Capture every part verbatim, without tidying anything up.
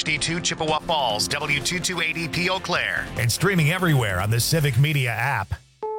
fifty-two Chippewa Falls, W two two eighty P Eau Claire. And streaming everywhere on the Civic Media app.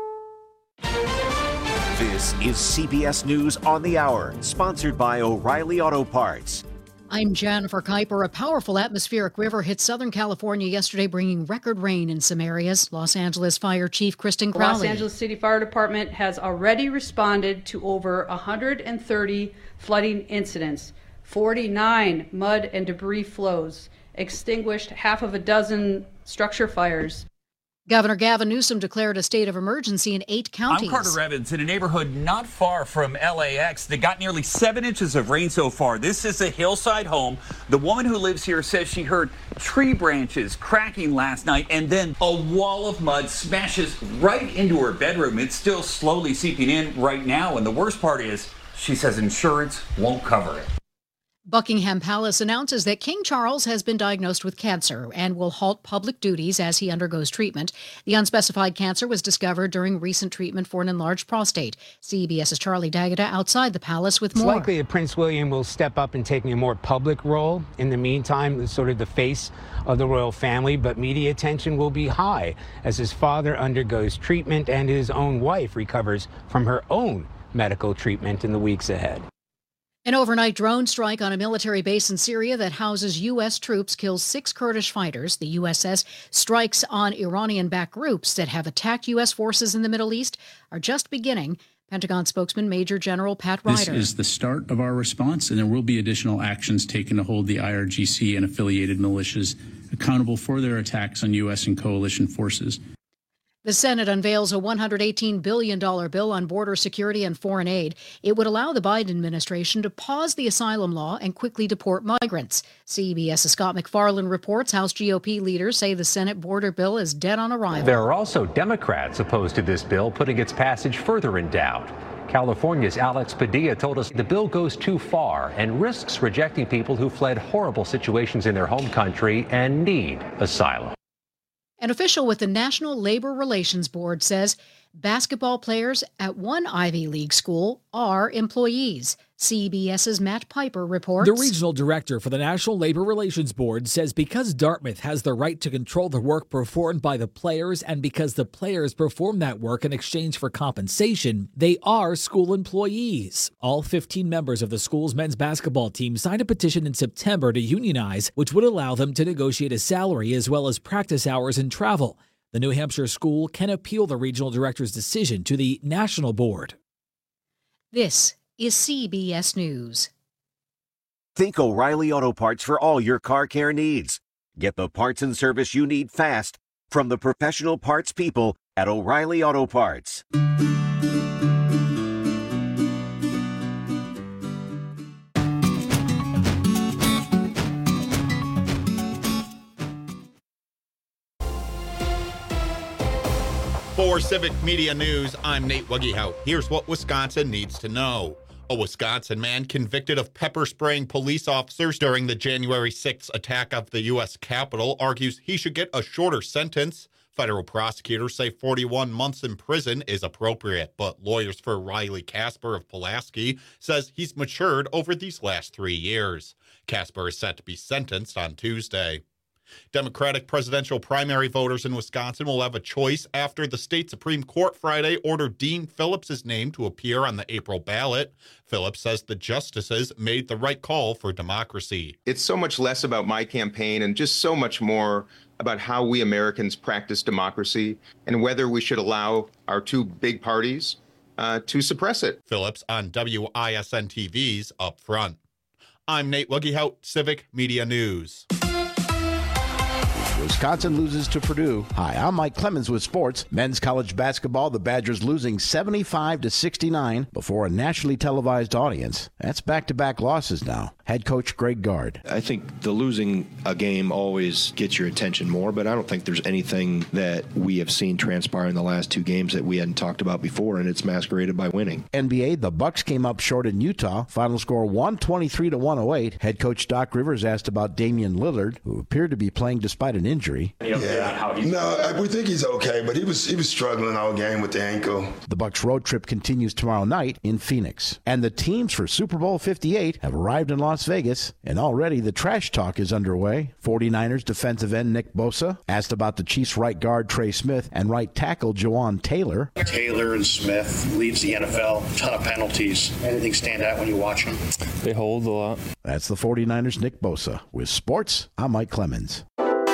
This is C B S News on the Hour, sponsored by O'Reilly Auto Parts. I'm Jennifer Kuiper. A powerful atmospheric river hit Southern California yesterday, bringing record rain in some areas. Los Angeles Fire Chief Kristen Crowley. The Los Angeles City Fire Department has already responded to over one hundred thirty flooding incidents, forty-nine mud and debris flows, extinguished half of a dozen structure fires. Governor Gavin Newsom declared a state of emergency in eight counties. I'm Carter Evans in a neighborhood not far from L A X that got nearly seven inches of rain so far. This is a hillside home. The woman who lives here says she heard tree branches cracking last night, and then a wall of mud smashes right into her bedroom. It's still slowly seeping in right now, and the worst part is she says insurance won't cover it. Buckingham Palace announces that King Charles has been diagnosed with cancer and will halt public duties as he undergoes treatment. The unspecified cancer was discovered during recent treatment for an enlarged prostate. CBS's Charlie D'Agata outside the palace with more. It's likely that Prince William will step up in taking a more public role. In the meantime, sort of the face of the royal family, but media attention will be high as his father undergoes treatment and his own wife recovers from her own medical treatment in the weeks ahead. An overnight drone strike on a military base in Syria that houses U S troops kills six Kurdish fighters. The U S says strikes on Iranian-backed groups that have attacked U S forces in the Middle East are just beginning. Pentagon spokesman Major General Pat Ryder. This is the start of our response, and there will be additional actions taken to hold the I R G C and affiliated militias accountable for their attacks on U S and coalition forces. The Senate unveils a one hundred eighteen billion dollars bill on border security and foreign aid. It would allow the Biden administration to pause the asylum law and quickly deport migrants. CBS's Scott McFarland reports House G O P leaders say the Senate border bill is dead on arrival. There are also Democrats opposed to this bill, putting its passage further in doubt. California's Alex Padilla told us the bill goes too far and risks rejecting people who fled horrible situations in their home country and need asylum. An official with the National Labor Relations Board says basketball players at one Ivy League school are employees. CBS's Matt Piper reports. The regional director for the National Labor Relations Board says because Dartmouth has the right to control the work performed by the players and because the players perform that work in exchange for compensation, they are school employees. All fifteen members of the school's men's basketball team signed a petition in September to unionize, which would allow them to negotiate a salary as well as practice hours and travel. The New Hampshire school can appeal the regional director's decision to the National Board. This is C B S News. Think O'Reilly Auto Parts for all your car care needs. Get the parts and service you need fast from the professional parts people at O'Reilly Auto Parts. For Civic Media News, I'm Nate Wuggehout. Here's what Wisconsin needs to know. A Wisconsin man convicted of pepper spraying police officers during the January sixth attack of the U S Capitol argues he should get a shorter sentence. Federal prosecutors say forty-one months in prison is appropriate, but lawyers for Riley Casper of Pulaski says he's matured over these last three years. Casper is set to be sentenced on Tuesday. Democratic presidential primary voters in Wisconsin will have a choice after the state Supreme Court Friday ordered Dean Phillips' name to appear on the April ballot. Phillips says the justices made the right call for democracy. It's so much less about my campaign and just so much more about how we Americans practice democracy and whether we should allow our two big parties uh, to suppress it. Phillips on W I S N T V's Up Front. I'm Nate Wuggehout, Civic Media News. Wisconsin loses to Purdue. Hi, I'm Mike Clemens with sports. Men's college basketball, the Badgers losing seventy-five to sixty-nine before a nationally televised audience. That's back-to-back losses now. Head coach Greg Gard. I think the losing a game always gets your attention more, but I don't think there's anything that we have seen transpire in the last two games that we hadn't talked about before, and it's masqueraded by winning. N B A, the Bucks came up short in Utah. Final score one twenty-three to one oh eight. Head coach Doc Rivers asked about Damian Lillard, who appeared to be playing despite an injury. Yeah. No, we think he's okay, but he was he was struggling all game with the ankle. The Bucs road trip continues tomorrow night in Phoenix. And the teams for Super Bowl fifty-eight have arrived in Las Vegas, and already the trash talk is underway. forty-niners defensive end Nick Bosa asked about the Chiefs right guard Trey Smith and right tackle Jawan Taylor. Taylor and Smith leads the N F L. Ton of penalties. Anything stand out when you watch them? They hold a lot. That's the forty-niners' Nick Bosa. With sports, I'm Mike Clemens.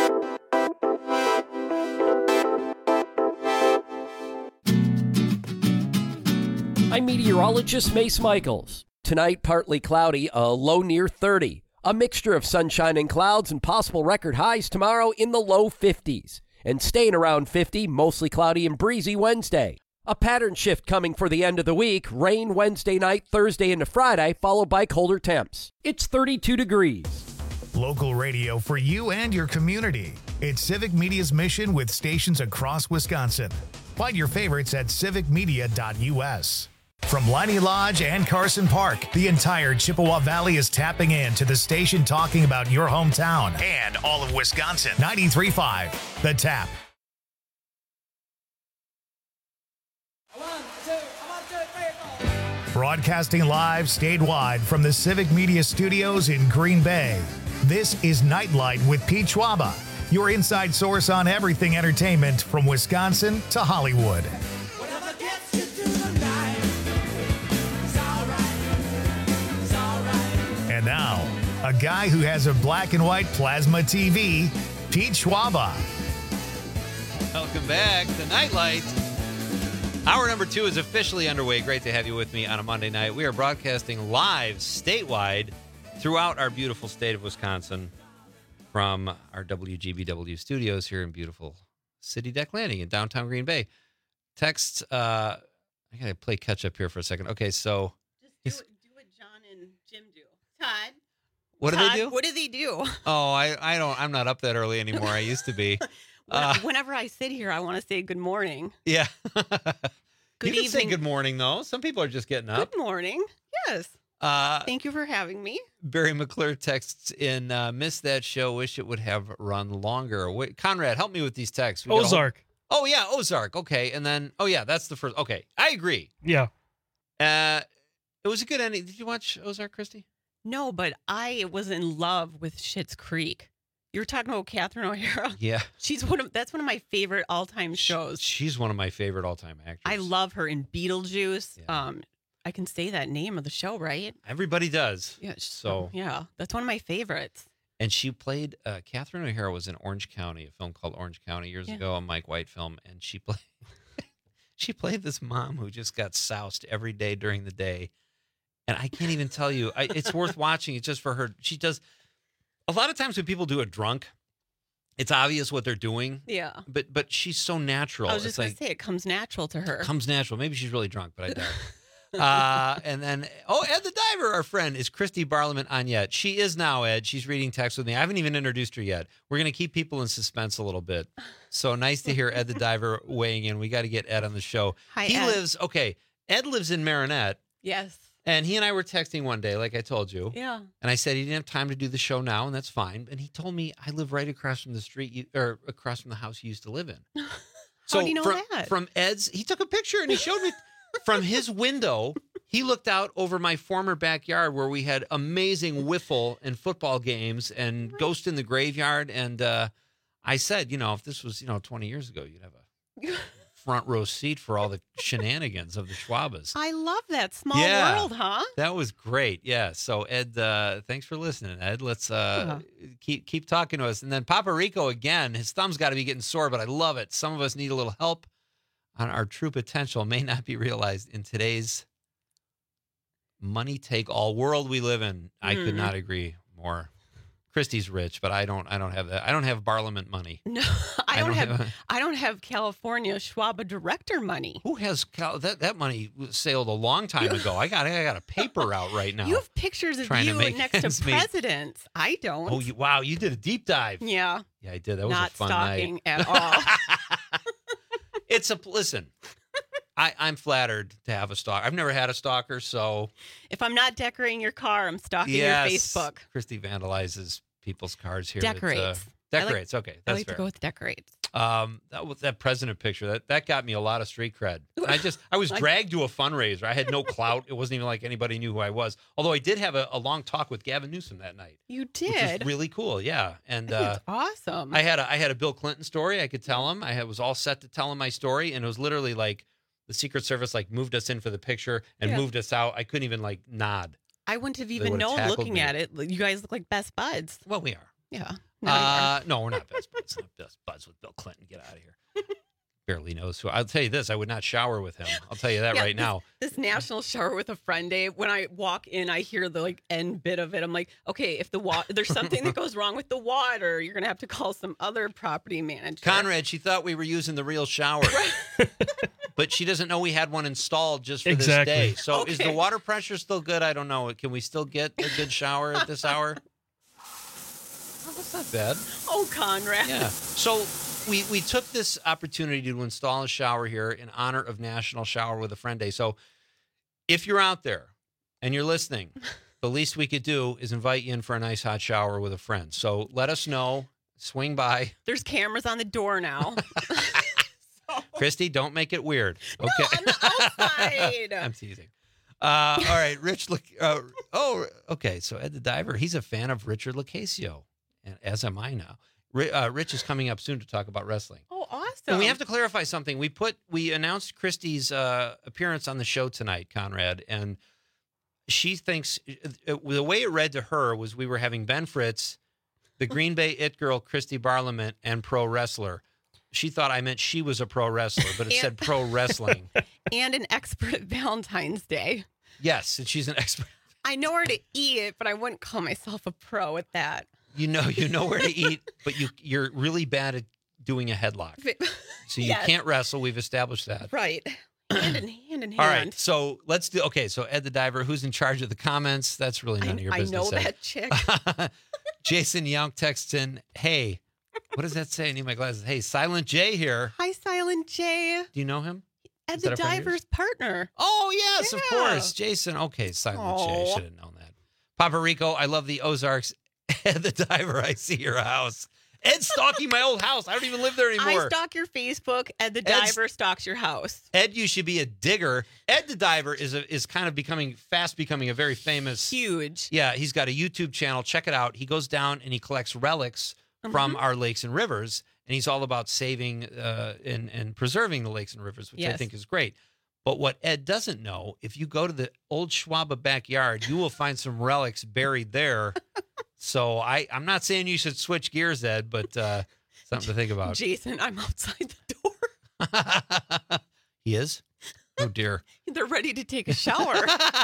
I'm meteorologist Mace Michaels. Tonight, partly cloudy, a low near thirty. A mixture of sunshine and clouds and possible record highs tomorrow in the low fifties. And staying around fifty, mostly cloudy and breezy Wednesday. A pattern shift coming for the end of the week. Rain Wednesday night, Thursday into Friday, followed by colder temps. It's thirty-two degrees. Local radio for you and your community. It's Civic Media's mission with stations across Wisconsin. Find your favorites at civic media dot u s. From Liney Lodge and Carson Park, the entire Chippewa Valley is tapping in to the station talking about your hometown and all of Wisconsin. ninety-three point five, The Tap. Broadcasting live statewide from the Civic Media Studios in Green Bay. This is Nightlight with Pete Schwaba, your inside source on everything entertainment from Wisconsin to Hollywood. And now, a guy who has a black and white plasma T V, Pete Schwaba. Welcome back to Nightlight. Hour number two is officially underway. Great to have you with me on a Monday night. We are broadcasting live statewide throughout our beautiful state of Wisconsin from our W G B W studios here in beautiful City Deck Landing in downtown Green Bay. Texts, uh, I got to play catch up here for a second. Okay, so. Just do, it, do what John and Jim do. Todd. What Todd, do they do? What do they do? Oh, I, I don't, I'm not up that early anymore. I used to be. Uh, Whenever I sit here, I want to say good morning. Yeah. Good you can evening. say good morning, though. Some people are just getting up. Good morning. Yes. Uh, Thank you for having me. Barry McClure texts in, uh, missed that show, wish it would have run longer. Wait, Conrad, help me with these texts. We Ozark. Oh, yeah, Ozark. Okay, and then, oh, yeah, that's the first. Okay, I agree. Yeah. Uh, it was a good ending. Did you watch Ozark, Christy? No, but I was in love with Schitt's Creek. You were talking about Catherine O'Hara. Yeah. She's one of that's one of my favorite all-time shows. She's one of my favorite all-time actors. I love her in Beetlejuice. Yeah. Um, I can say that name of the show, right? Everybody does. Yeah. So yeah, that's one of my favorites. And she played uh, Catherine O'Hara was in Orange County, a film called Orange County years yeah. ago, a Mike White film, and she played she played this mom who just got soused every day during the day. And I can't even tell you, I, it's worth watching. It's just for her. She does. A lot of times when people do it drunk, it's obvious what they're doing. Yeah. But but she's so natural. I was just it's going like, to say, it comes natural to her. It comes natural. Maybe she's really drunk, but I doubt. uh, and then, oh, Ed the Diver, our friend, is Christy Barliman on yet? She is now, Ed. She's reading text with me. I haven't even introduced her yet. We're going to keep people in suspense a little bit. So nice to hear Ed the Diver weighing in. We got to get Ed on the show. Hi, he Ed. lives, okay, Ed lives in Marinette. Yes. And he and I were texting one day, like I told you. Yeah. And I said he didn't have time to do the show now, and that's fine. And he told me I live right across from the street, you, or across from the house you used to live in. How so do you know from, that? From Ed's, he took a picture and he showed me from his window. He looked out over my former backyard where we had amazing wiffle and football games and Ghost in the Graveyard. And uh, I said, you know, if this was, you know, twenty years ago, you'd have a front row seat for all the shenanigans of the Schwabas. I love that small yeah, world, huh? That was great. Yeah. So Ed, uh, thanks for listening, Ed. Let's uh, yeah. keep keep talking to us. And then Papa Rico again. His thumb's got to be getting sore, but I love it. Some of us need a little help. On our true potential may not be realized in today's money take all world we live in. I mm. could not agree more. Christy's rich, but I don't. I don't have that. I don't have Barliament money. No, I, I don't, don't have, have. I don't have California Schwaba director money. Who has Cal, that? That money sailed a long time ago. I got. I got a paper out right now. You have pictures of you to next to presidents. Meet. I don't. Oh, you, wow! You did a deep dive. Yeah. Yeah, I did. That was Not a fun stalking night. at all. It's a listen. I, I'm flattered to have a stalker. I've never had a stalker, so if I'm not decorating your car, I'm stalking yes, your Facebook. Christy vandalizes people's cars here. Decorates. At, uh, Decorates. I okay, like, that's I like fair. to go with decorates. Um, that was that president picture. That that got me a lot of street cred. I just I was Like- dragged to a fundraiser. I had no clout. It wasn't even like anybody knew who I was. Although I did have a, a long talk with Gavin Newsom that night. You Which did. was really cool. Yeah, and I think uh, it's awesome. I had a I had a Bill Clinton story. I could tell him. I had, was all set to tell him my story, and it was literally like the Secret Service like moved us in for the picture and Yeah. moved us out. I couldn't even like nod. I wouldn't have They even would've known tackled looking me. at it. You guys look like best buds. Well, we are. Yeah. Now you are. Uh, no, we're not best buds. Not best buds with Bill Clinton. Get out of here. Barely knows who. I'll tell you this: I would not shower with him. I'll tell you that Yeah, right this- now. This national shower with a friend day, when I walk in, I hear the like end bit of it. I'm like, okay, if the water, there's something that goes wrong with the water, you're gonna have to call some other property manager. Conrad, she thought we were using the real shower, but she doesn't know we had one installed just for Exactly. this day. So is the Okay. water pressure still good? I don't know. Can we still get a good shower at this hour? Oh, that's not bad. Oh, Conrad. Yeah. So we we took this opportunity to install a shower here in honor of National Shower with a Friend Day. So if you're out there and you're listening, the least we could do is invite you in for a nice hot shower with a friend. So let us know. Swing by. There's cameras on the door now. Christy, don't make it weird. Okay. No, I'm outside. I'm teasing. Uh, all right, Rich. Look. Uh, oh, okay. So Ed the Diver, he's a fan of Richard Lacasio, and as am I now. Ri- Uh, Rich is coming up soon to talk about wrestling. Oh, awesome. And we have to clarify something. We put we announced Christy's uh, appearance on the show tonight, Conrad, and she thinks uh, the way it read to her was we were having Ben Fritz, the Green Bay It Girl, Christy Barlament, and pro wrestler. She thought I meant she was a pro wrestler, but it And- said pro wrestling. And an expert at Valentine's Day. Yes, and she's an expert. I know where to eat, but I wouldn't call myself a pro at that. You know, you know where to eat, but you you're really bad at doing a headlock. So you Yes. can't wrestle. We've established that. Right. Hand in hand in hand. All right, so let's do. Okay, so Ed the Diver, who's in charge of the comments? That's really none I, of your I business. know Ed. that chick. Jason Young texts in, "Hey, what does that say? I need my glasses. Hey, Silent J here. Hi, Silent J. Do you know him? Ed Is the that a friend of yours? Diver's partner. Oh yes, of Yeah. course, Jason. Okay, Silent J. I Aw. should have known that. Papa Rico, I love the Ozarks. Ed the Diver, I see your house. Ed's stalking my old house. I don't even live there anymore. I stalk your Facebook. Ed the Ed's- Diver stalks your house. Ed, you should be a digger. Ed the Diver is a, is kind of becoming fast becoming a very famous. Huge. Yeah, he's got a YouTube channel. Check it out. He goes down and he collects relics from Mhm. our lakes and rivers, and he's all about saving uh, and and preserving the lakes and rivers, which I Yes. think is great. But what Ed doesn't know, if you go to the old Schwaba backyard, you will find some relics buried there. So I, I'm not saying you should switch gears, Ed, but uh, something to think about. Jason, I'm outside the door. He is? Oh, dear. They're ready to take a shower.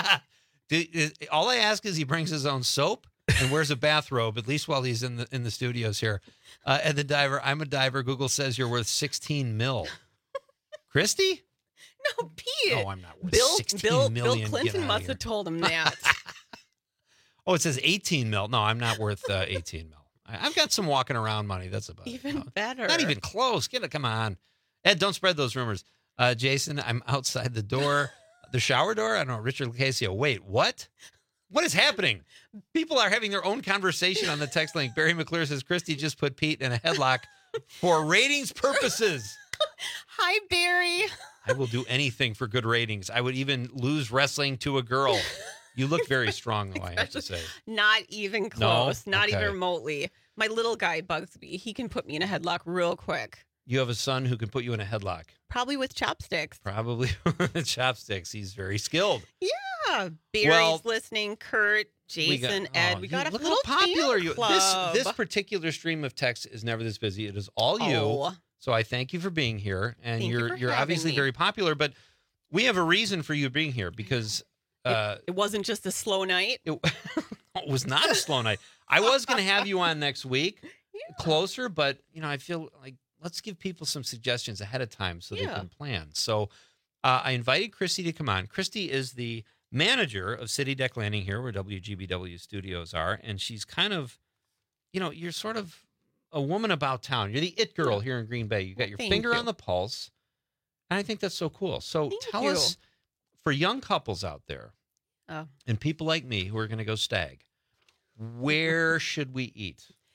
Do, is- all I ask is he brings his own soap and wears a bathrobe, at least while he's in the in the studios here. Uh, Ed the Diver, I'm a diver. Google says you're worth sixteen mil. Christy? No, Pete. Oh, I'm not worth Bill, sixteen Bill, million. Bill Get Clinton outta must here. have told him that. Oh, it says eighteen mil. No, I'm not worth uh, eighteen mil. I, I've got some walking around money. That's about it. Even better. Not even close. Get it. Come on. Ed, don't spread those rumors. Uh, Jason, I'm outside the door. The shower door? I don't know. Richard Lacasio. Wait, what? What is happening? People are having their own conversation on the text link. Barry McClure says Christy just put Pete in a headlock for ratings purposes. Hi, Barry. I will do anything for good ratings. I would even lose wrestling to a girl. You look very strong, though, I have to say. Not even No? close. Not Okay. even remotely. My little guy bugs me. He can put me in a headlock real quick. You have a son who can put you in a headlock. Probably with chopsticks. Probably with chopsticks. He's very skilled. Yeah. Barry's Well, listening. Kurt, We got- Jason, Ed. oh, We you- got a look little how popular fan you. club. This this particular stream of text is never this busy. It is all you. Oh. So I thank you for being here, and Thank you you're for you're having obviously me. very popular. But we have a reason for you being here because uh, It wasn't just a slow night. it, it was not a slow night. I was going to have you on next week, closer, but you know I feel like let's give people some suggestions ahead of time so they Yeah. can plan. So uh, I invited Christy to come on. Christy is the manager of City Deck Landing here, where W G B W studios are, and she's kind of, you know, you're sort of a woman about town. You're the it girl here in Green Bay. You got your Thank finger you. on the pulse, and I think that's so cool. So Thank tell you. us, for young couples out there Oh. and people like me who are going to go stag, where should we eat?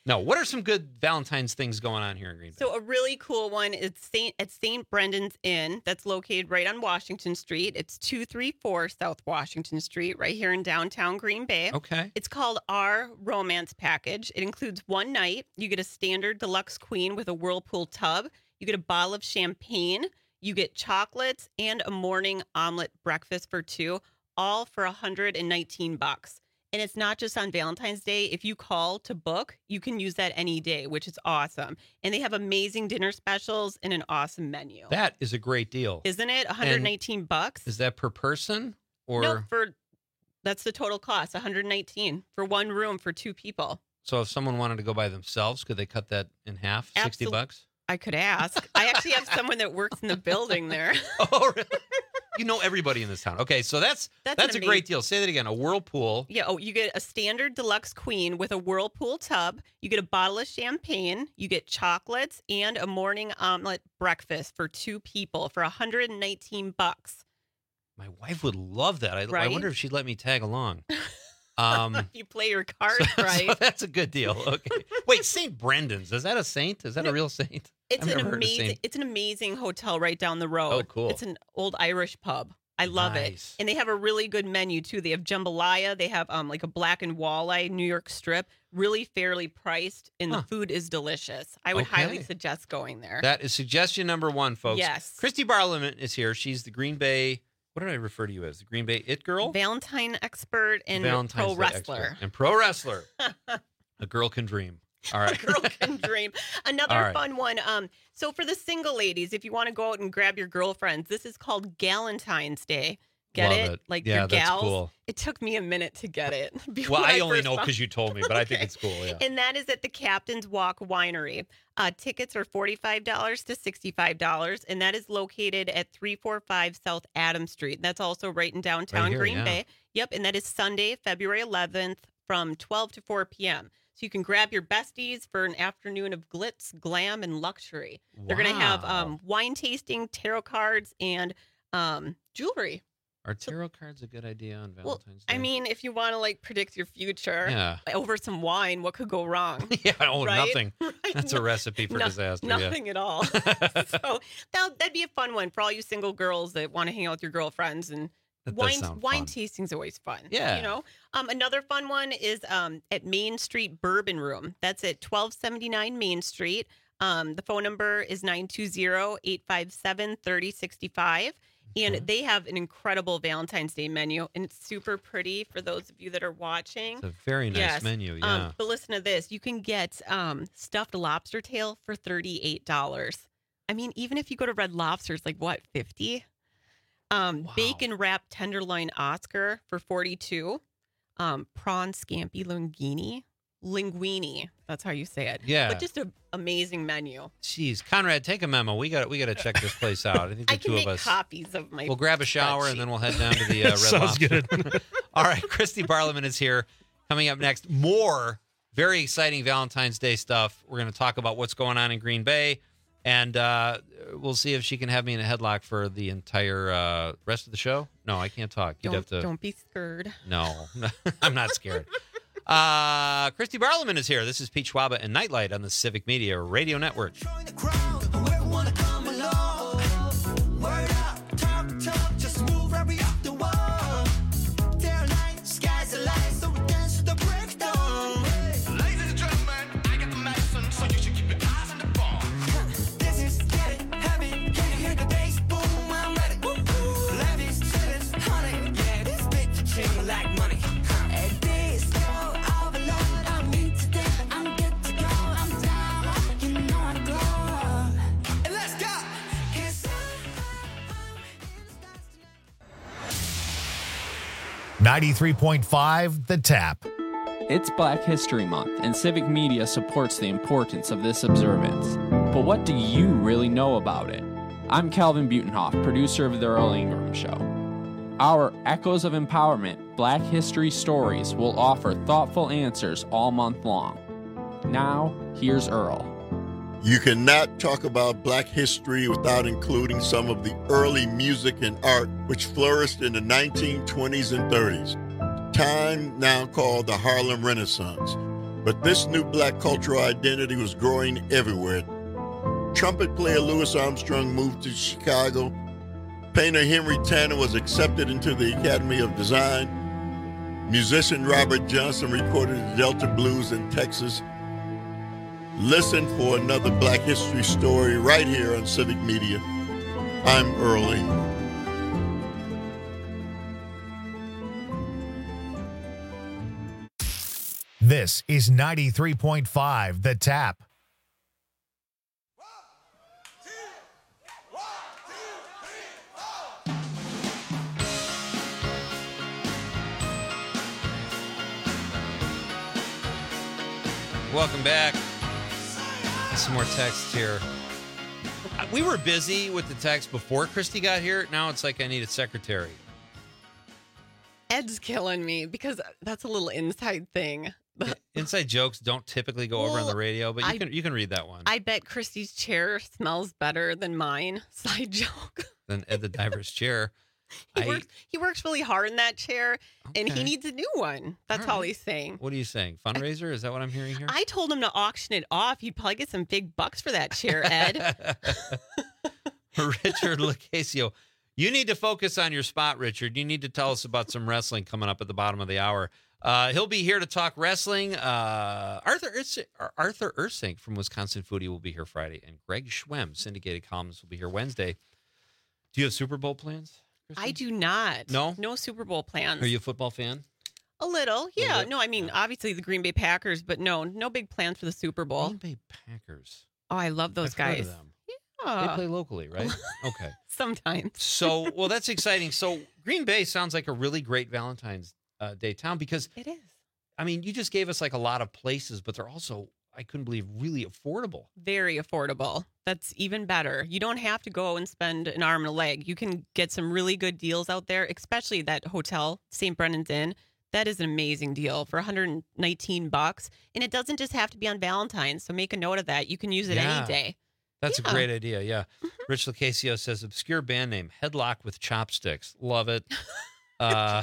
No. What are some good Valentine's things going on here in Green Bay? So a really cool one is Saint at Saint Brendan's Inn. That's located right on Washington Street. It's two thirty-four South Washington Street, right here in downtown Green Bay. Okay. It's called Our Romance Package. It includes one night. You get a standard deluxe queen with a whirlpool tub. You get a bottle of champagne. You get chocolates and a morning omelet breakfast for two, all for one hundred nineteen bucks. And it's not just on Valentine's Day. If you call to book, you can use that any day, which is awesome. And they have amazing dinner specials and an awesome menu. That is a great deal. Isn't it? one hundred nineteen and bucks. Is that per person or No, for that's the total cost, one hundred nineteen for one room for two people. So if someone wanted to go by themselves, could they cut that in half? sixty Absol- bucks? I could ask. I actually have someone that works in the building there. Oh, really? You know everybody in this town. Okay, so that's that's, That's a an great amazing- deal. Say that again. A whirlpool. Yeah, oh, you get a standard deluxe queen with a whirlpool tub. You get a bottle of champagne. You get chocolates and a morning omelet breakfast for two people for one hundred nineteen bucks. My wife would love that. I, I Right? wonder if she'd let me tag along. Um, If you play your cards right. so that's a good deal. Okay. Wait, Saint Brendan's. Is that a saint? Is that a real saint? It's I've an never heard of amazing saint. it's an amazing hotel right down the road. Oh, cool. It's an old Irish pub. I love Nice. it. And they have a really good menu too. They have jambalaya, they have um like a black and walleye New York strip, really fairly priced, and Huh. the food is delicious. I would Okay. highly suggest going there. That is suggestion number one, folks. Yes. Christy Barliman is here. She's the Green Bay. What did I refer to you as? The Green Bay It Girl? Valentine expert and Valentine's pro Day wrestler. expert. And pro wrestler. A girl can dream. All right. Girl can dream. Another All right. fun one. Um, so for the single ladies, if you want to go out and grab your girlfriends, this is called Galentine's Day. Get Love it? it. Like Yeah, your that's gals. cool. It took me a minute to get it. Well, when I only first know found- because you told me, but I think it's cool. Yeah. And that is at the Captain's Walk Winery. Uh, tickets are forty-five dollars to sixty-five dollars, and that is located at three forty-five South Adams Street. That's also right in downtown Right here, Green yeah. Bay. Yep, and that is Sunday, February eleventh from twelve to four p.m. So you can grab your besties for an afternoon of glitz, glam, and luxury. They're going to have Wow. um, wine tasting, tarot cards, and um, jewelry. Are tarot cards a good idea on Well, Valentine's Day? I mean, if you want to like predict your future Yeah. over some wine, what could go wrong? yeah, oh, right? nothing. Right? That's a recipe for No- disaster. yeah. Nothing at all. so that, that'd be a fun one for all you single girls that want to hang out with your girlfriends. And That does wine sound wine fun. tasting's always fun. Yeah. You know? Um, another fun one is um, at Main Street Bourbon Room. That's at twelve seventy-nine Main Street. Um, the phone number is nine two zero, eight five seven, three zero six five. And they have an incredible Valentine's Day menu, and it's super pretty for those of you that are watching. It's a very nice Yes. menu. Yeah. Um, but listen to this. You can get um, stuffed lobster tail for thirty-eight dollars. I mean, even if you go to Red Lobster, it's like, what, fifty dollars? Um, Bacon wrapped tenderloin Oscar for forty-two dollars. Um, prawn scampi linguine. Linguine. That's how you say it. Yeah. But just an amazing menu. Jeez, Conrad, take a memo. We got we got to check this place out. I think the I two can of make us. copies of my We'll grab a shower spreadsheet. and then we'll head down to the uh, Red Sounds Lobster. good. All right, Christy Barliman is here. Coming up next, more very exciting Valentine's Day stuff. We're going to talk about what's going on in Green Bay, and uh, we'll see if she can have me in a headlock for the entire uh, rest of the show. No, I can't talk. You'd Don't, have to. don't be scared. No, I'm not scared. Uh, Christy Barliman is here. This is Pete Schwaba and Nightlight on the Civic Media Radio Network. ninety-three point five The Tap. It's Black History Month, and Civic Media supports the importance of this observance. But what do you really know about it? I'm Calvin Butenhoff, producer of The Earl Ingram Show. Our Echoes of Empowerment Black History Stories will offer thoughtful answers all month long. Now, here's Earl. You cannot talk about Black history without including some of the early music and art which flourished in the nineteen twenties and thirties, time now called the Harlem Renaissance. But this new black cultural identity was growing everywhere. Trumpet player Louis Armstrong moved to Chicago. Painter Henry Tanner was accepted into the Academy of Design. Musician Robert Johnson recorded the Delta Blues in Texas. Listen for another Black History story right here on Civic Media. I'm Earl Ingram. This is ninety-three point five The Tap. Welcome back. Some more text here. We were busy with the text before Christy got here. Now it's like I need a secretary. Ed's killing me because that's a little inside thing. Inside jokes don't typically go well, over on the radio, but you I, can you can read that one. I bet Christy's chair smells better than mine. Side joke. Than Ed the Diver's chair. He, I, works, he works really hard in that chair, okay. and he needs a new one. That's all, right. all he's saying. What are you saying? Fundraiser? Is that what I'm hearing here? I told him to auction it off. He'd probably get some big bucks for that chair, Ed. Richard Lacasio, you need to focus on your spot, Richard. You need to tell us about some wrestling coming up at the bottom of the hour. Uh, he'll be here to talk wrestling. Uh, Arthur Urs- Arthur Ursink from Wisconsin Foodie will be here Friday, and Greg Schwem, syndicated columnist, will be here Wednesday. Do you have Super Bowl plans, Kristen? I do not. No? No Super Bowl plans. Are you a football fan? A little, yeah. A little no, I mean, yeah. obviously the Green Bay Packers, but no, no big plans for the Super Bowl. Green Bay Packers. Oh, I love those I've guys. Heard of them. Yeah. They play locally, right? Okay. Sometimes. So, well, that's exciting. So Green Bay sounds like a really great Valentine's uh, Day town because it is. I mean, you just gave us like a lot of places, but they're also, I couldn't believe, really affordable. Very affordable. That's even better. You don't have to go and spend an arm and a leg. You can get some really good deals out there, especially that hotel, Saint Brennan's Inn. That is an amazing deal for one hundred nineteen bucks. And it doesn't just have to be on Valentine's. So make a note of that. You can use it yeah. any day. That's yeah. a great idea. Yeah. Mm-hmm. Rich Lacasio says, obscure band name, Headlock with Chopsticks. Love it. Uh,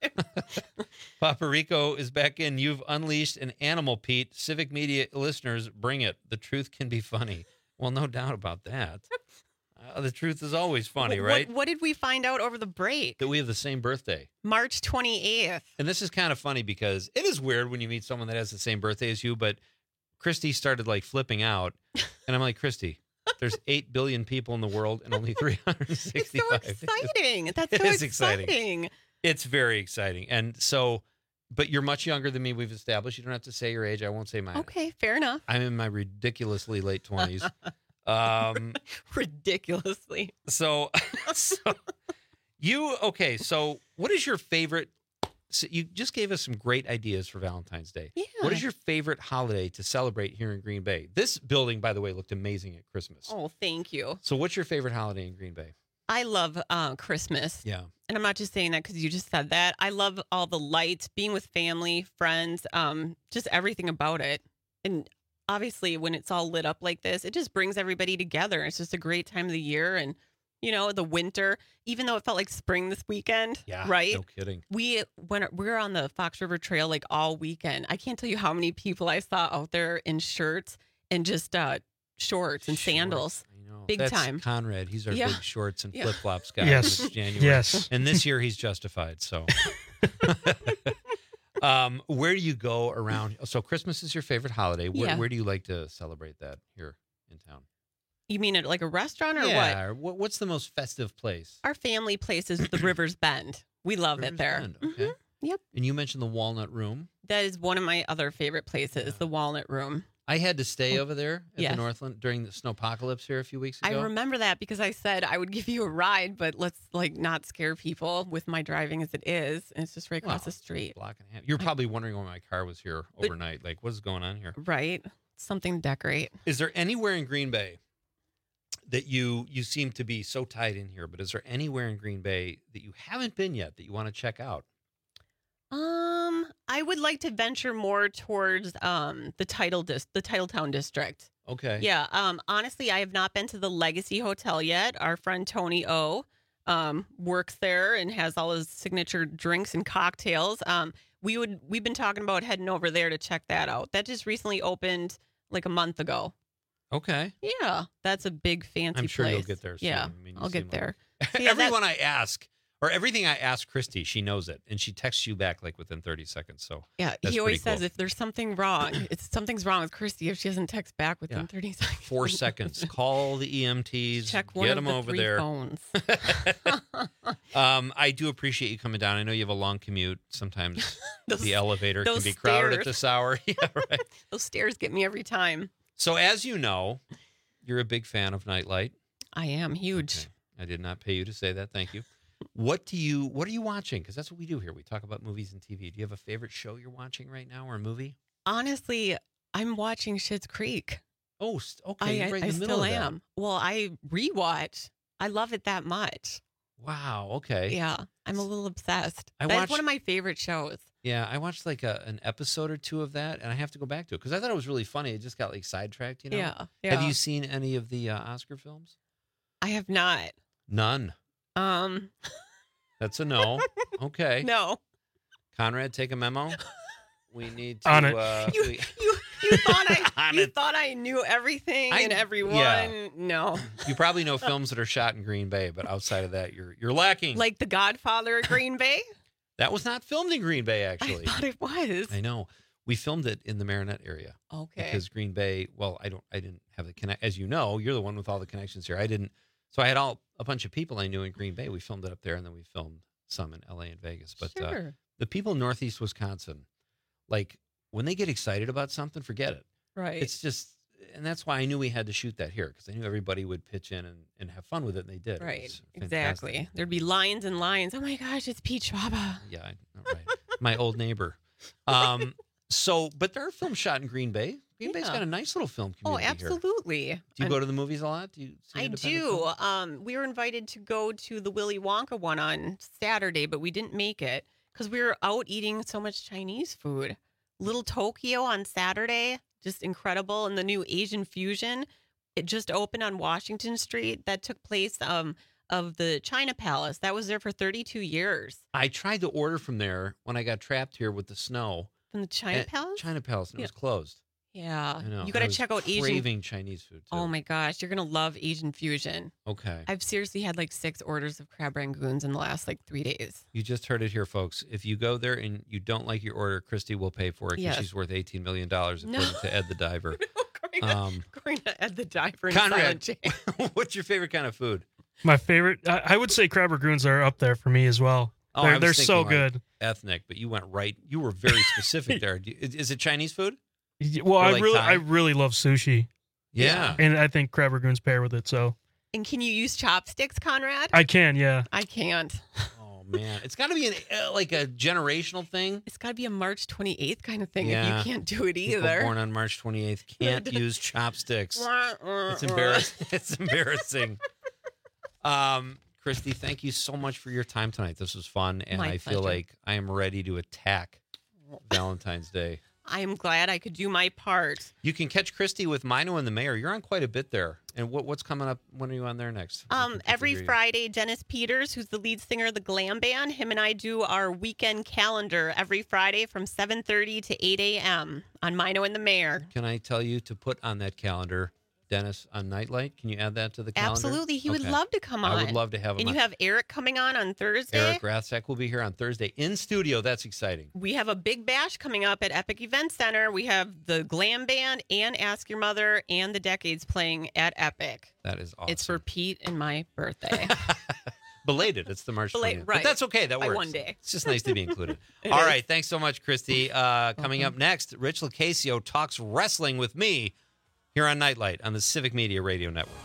Papa Rico is back in. You've unleashed an animal, Pete. Civic Media listeners, bring it. The truth can be funny. Well, no doubt about that. Uh, the truth is always funny, what, right? What, what did we find out over the break? That we have the same birthday. March twenty-eighth. And this is kind of funny because it is weird when you meet someone that has the same birthday as you, but Christy started like flipping out. And I'm like, Christy, there's eight billion people in the world and only three hundred sixty-five. It's so exciting. That's it so is exciting. exciting. It's very exciting. And so, but you're much younger than me. We've established. You don't have to say your age. I won't say mine. Okay, fair enough. I'm in my ridiculously late twenties. um, ridiculously. So, so you, okay. So what is your favorite? So you just gave us some great ideas for Valentine's Day. Yeah. What is your favorite holiday to celebrate here in Green Bay? This building, by the way, looked amazing at Christmas. Oh, thank you. So what's your favorite holiday in Green Bay? I love uh, Christmas. Yeah. And I'm not just saying that because you just said that. I love all the lights, being with family, friends, um, just everything about it. And obviously, when it's all lit up like this, it just brings everybody together. It's just a great time of the year. And, you know, the winter, even though it felt like spring this weekend. Yeah. Right? No kidding. We, when we were on the Fox River Trail like all weekend, I can't tell you how many people I saw out there in shirts and just uh, shorts and Shorts. sandals. Big That's time. Conrad. He's our Yeah. big shorts and Yeah. flip flops guy. Yes. It's January. Yes. And this year he's justified. So, um, where do you go around? So Christmas is your favorite holiday. Where, Yeah. where do you like to celebrate that here in town? You mean at like a restaurant or yeah. what? Or what? What's the most festive place? Our family place is the River's Bend. We love Rivers it there. Bend, okay. Mm-hmm. Yep. And you mentioned the Walnut Room. That is one of my other favorite places, the Walnut Room. I had to stay over there at Yes. the Northland during the snowpocalypse here a few weeks ago. I remember that because I said I would give you a ride, but let's like not scare people with my driving as it is. And it's just right across Well, the street. Block and a half. You're probably wondering why my car was here But- overnight. Like, what's going on here? Right. Something to decorate. Is there anywhere in Green Bay that you you seem to be so tied in here, but is there anywhere in Green Bay that you haven't been yet that you want to check out? Um, I would like to venture more towards um the title dis- the Titletown district. Okay. Yeah. Um. Honestly, I have not been to the Legacy Hotel yet. Our friend Tony O, um, works there and has all his signature drinks and cocktails. Um, we would we've been talking about heading over there to check that out. That just recently opened like a month ago. Okay. Yeah, that's a big fancy I'm sure place. you'll get there soon. Yeah, I mean, you I'll seem get there. like- So, yeah, Everyone that- I ask, or everything I ask Christy, she knows it, and she texts you back like within thirty seconds. So Yeah, that's he always pretty says cool. if there's something wrong, it's something's wrong with Christy if she doesn't text back within Yeah. thirty seconds. Four seconds. Call the E M Ts. Check one get of them the over three there. phones. um, I do appreciate you coming down. I know you have a long commute. Sometimes Those- the elevator can those be crowded at stairs. this hour. Yeah, right. Those stairs get me every time. So as you know, you're a big fan of Nightlight. I am huge. Okay. I did not pay you to say that. Thank you. What do you What are you watching? Because that's what we do here. We talk about movies and T V. Do you have a favorite show you're watching right now or a movie? Honestly, I'm watching Schitt's Creek. Oh, okay. I, you're right I in the middle still of that. am. Well, I rewatch. I love it that much. Wow. Okay. Yeah, I'm a little obsessed. I That's watched- one of my favorite shows. Yeah, I watched like a, an episode or two of that, and I have to go back to it because I thought it was really funny. It just got like sidetracked, you know. Yeah, Have yeah. you seen any of the uh, Oscar films? I have not. None. Um, That's a no. Okay. no. Conrad, take a memo. We need to. On it. Uh, You, we- you, you thought I, On you it. thought I knew everything I- and everyone. yeah. No. you probably know films that are shot in Green Bay, but outside of that, you're you're lacking. Like The Godfather of Green Bay? That was not filmed in Green Bay, actually. I thought it was. I know. We filmed it in the Marinette area. Okay. Because Green Bay, well, I don't, I didn't have the connect. As you know, you're the one with all the connections here. I didn't. So I had all a bunch of people I knew in Green Bay. We filmed it up there, and then we filmed some in L A and Vegas. But uh, Sure. the people in Northeast Wisconsin, like when they get excited about something, forget it. Right. It's just, and that's why I knew we had to shoot that here because I knew everybody would pitch in and, and have fun with it, and they did. It Right. was Exactly. fantastic. There'd be lines and lines. Oh my gosh, it's Pete Schwaba. Yeah, I, right. My old neighbor. Um, so, but there are films shot in Green Bay. Green Bay's Yeah. got a nice little film Oh, community here. absolutely. Do you I'm- go to the movies a lot? Do you? See I independent do. films? Um, we were invited to go to the Willy Wonka one on Saturday, but we didn't make it because we were out eating so much Chinese food. Little Tokyo on Saturday, just incredible. And the new Asian Fusion, it just opened on Washington Street. That took place um, of the China Palace. That was there for thirty-two years. I tried to order from there when I got trapped here with the snow. From the China at Palace? China Palace, and it Yeah. was closed. Yeah. I know. You got to I was check out Asian. Craving Chinese food too. Oh my gosh, you're going to love Asian Fusion. Okay. I've seriously had like six orders of crab rangoons in the last like three days. You just heard it here, folks. If you go there and you don't like your order, Christy will pay for it because Yes. she's worth eighteen million dollars, No. according to Ed the Diver. um, Going to Ed the Diver and Conrad, Silent J. what's your favorite kind of food? My favorite, I, I would say crab rangoons are up there for me as well. Oh, I they're was they're thinking, so like, good. Ethnic, but you went right. You were very specific there. Do you- Is, is it Chinese food? Y- Well, Or I like really, Thai? I really love sushi, Yeah. and I think crab rangoons pair with it. So And can you use chopsticks, Conrad? I can, yeah. I can't. Oh man, it's got to be an, uh, like a generational thing. It's got to be a March twenty-eighth kind of thing Yeah. if you can't do it People either. born on March twenty-eighth can't use chopsticks. It's embarrassing. It's embarrassing. Um, Christy, thank you so much for your time tonight. This was fun, and My I feel pleasure. like I am ready to attack Valentine's Day. I am glad I could do my part. You can catch Christy with Mino and the Mayor. You're on quite a bit there. And what, what's coming up? When are you on there next? Um, every hear you. Friday, Dennis Peters, who's the lead singer of the Glam Band, him and I do our weekend calendar every Friday from seven thirty to eight a.m. on Mino and the Mayor. Can I tell you to put on that calendar Dennis on Nightlight? Can you add that to the calendar? Absolutely. He would Okay. love to come on. I would love to have him And on. you have Eric coming on on Thursday. Eric Rathsack will be here on Thursday in studio. That's exciting. We have a big bash coming up at Epic Event Center. We have the Glam Band and Ask Your Mother and the Decades playing at Epic. That is awesome. It's for Pete and my birthday. Belated. It's the March Belate- twentieth. right. But that's okay. That By works. one day. It's just nice to be included. It All is. right. Thanks so much, Christy. Uh, coming up next, Rich Lucasio talks wrestling with me here on Nightlight on the Civic Media Radio Network.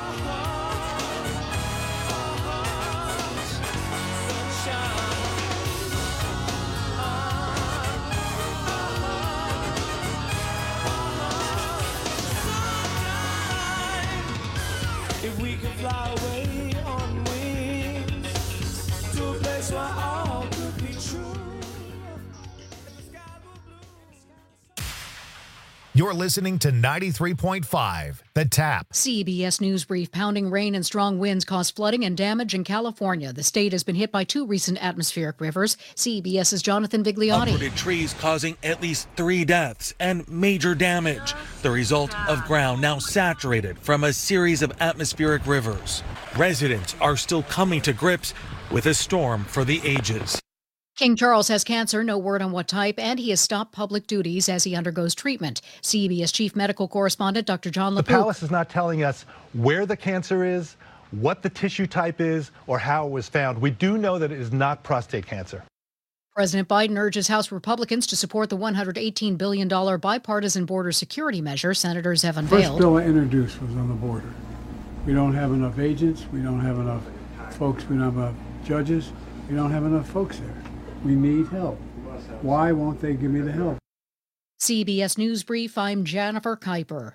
If we could fly away on wings to a place where all could be true. You're listening to ninety-three point five, The Tap. C B S News Brief. Pounding rain and strong winds caused flooding and damage in California. The state has been hit by two recent atmospheric rivers. CBS's Jonathan Vigliotti. Uprooted trees causing at least three deaths and major damage. The result of ground now saturated from a series of atmospheric rivers. Residents are still coming to grips with a storm for the ages. King Charles has cancer, no word on what type, and he has stopped public duties as he undergoes treatment. C B S chief medical correspondent Doctor John LaPook. The palace is not telling us where the cancer is, what the tissue type is, or how it was found. We do know that it is not prostate cancer. President Biden urges House Republicans to support the one hundred eighteen billion dollars bipartisan border security measure senators have unveiled. First bill I introduced was on the border. We don't have enough agents. We don't have enough folks. We don't have enough judges. We don't have enough folks there. We need help. Why won't they give me the help? C B S News Brief, I'm Jennifer Kuiper.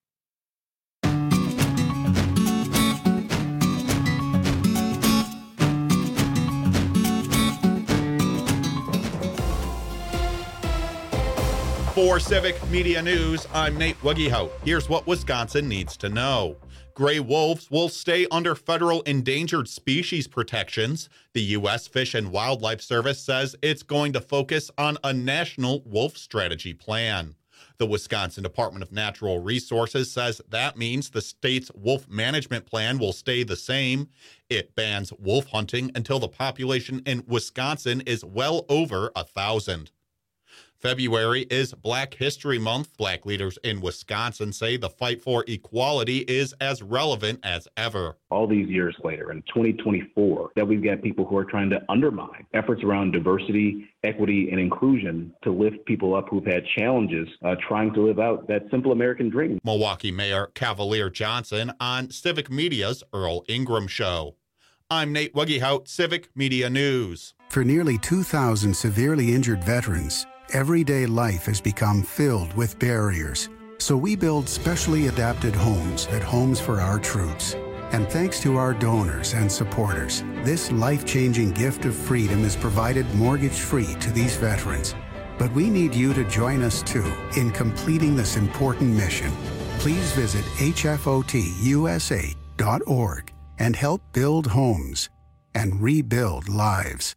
For Civic Media News, I'm Nate Wuggyhout. Here's what Wisconsin needs to know. Gray wolves will stay under federal endangered species protections. The U S Fish and Wildlife Service says it's going to focus on a national wolf strategy plan. The Wisconsin Department of Natural Resources says that means the state's wolf management plan will stay the same. It bans wolf hunting until the population in Wisconsin is well over a thousand. February is Black History Month. Black leaders in Wisconsin say the fight for equality is as relevant as ever. All these years later, in twenty twenty-four, that we've got people who are trying to undermine efforts around diversity, equity, and inclusion to lift people up who've had challenges uh, trying to live out that simple American dream. Milwaukee Mayor Cavalier Johnson on Civic Media's Earl Ingram Show. I'm Nate Wuggyhout, Civic Media News. For nearly two thousand severely injured veterans, everyday life has become filled with barriers. So we build specially adapted homes at Homes for Our Troops. And thanks to our donors and supporters, this life-changing gift of freedom is provided mortgage-free to these veterans. But we need you to join us too in completing this important mission. Please visit H F O T U S A dot org and help build homes and rebuild lives.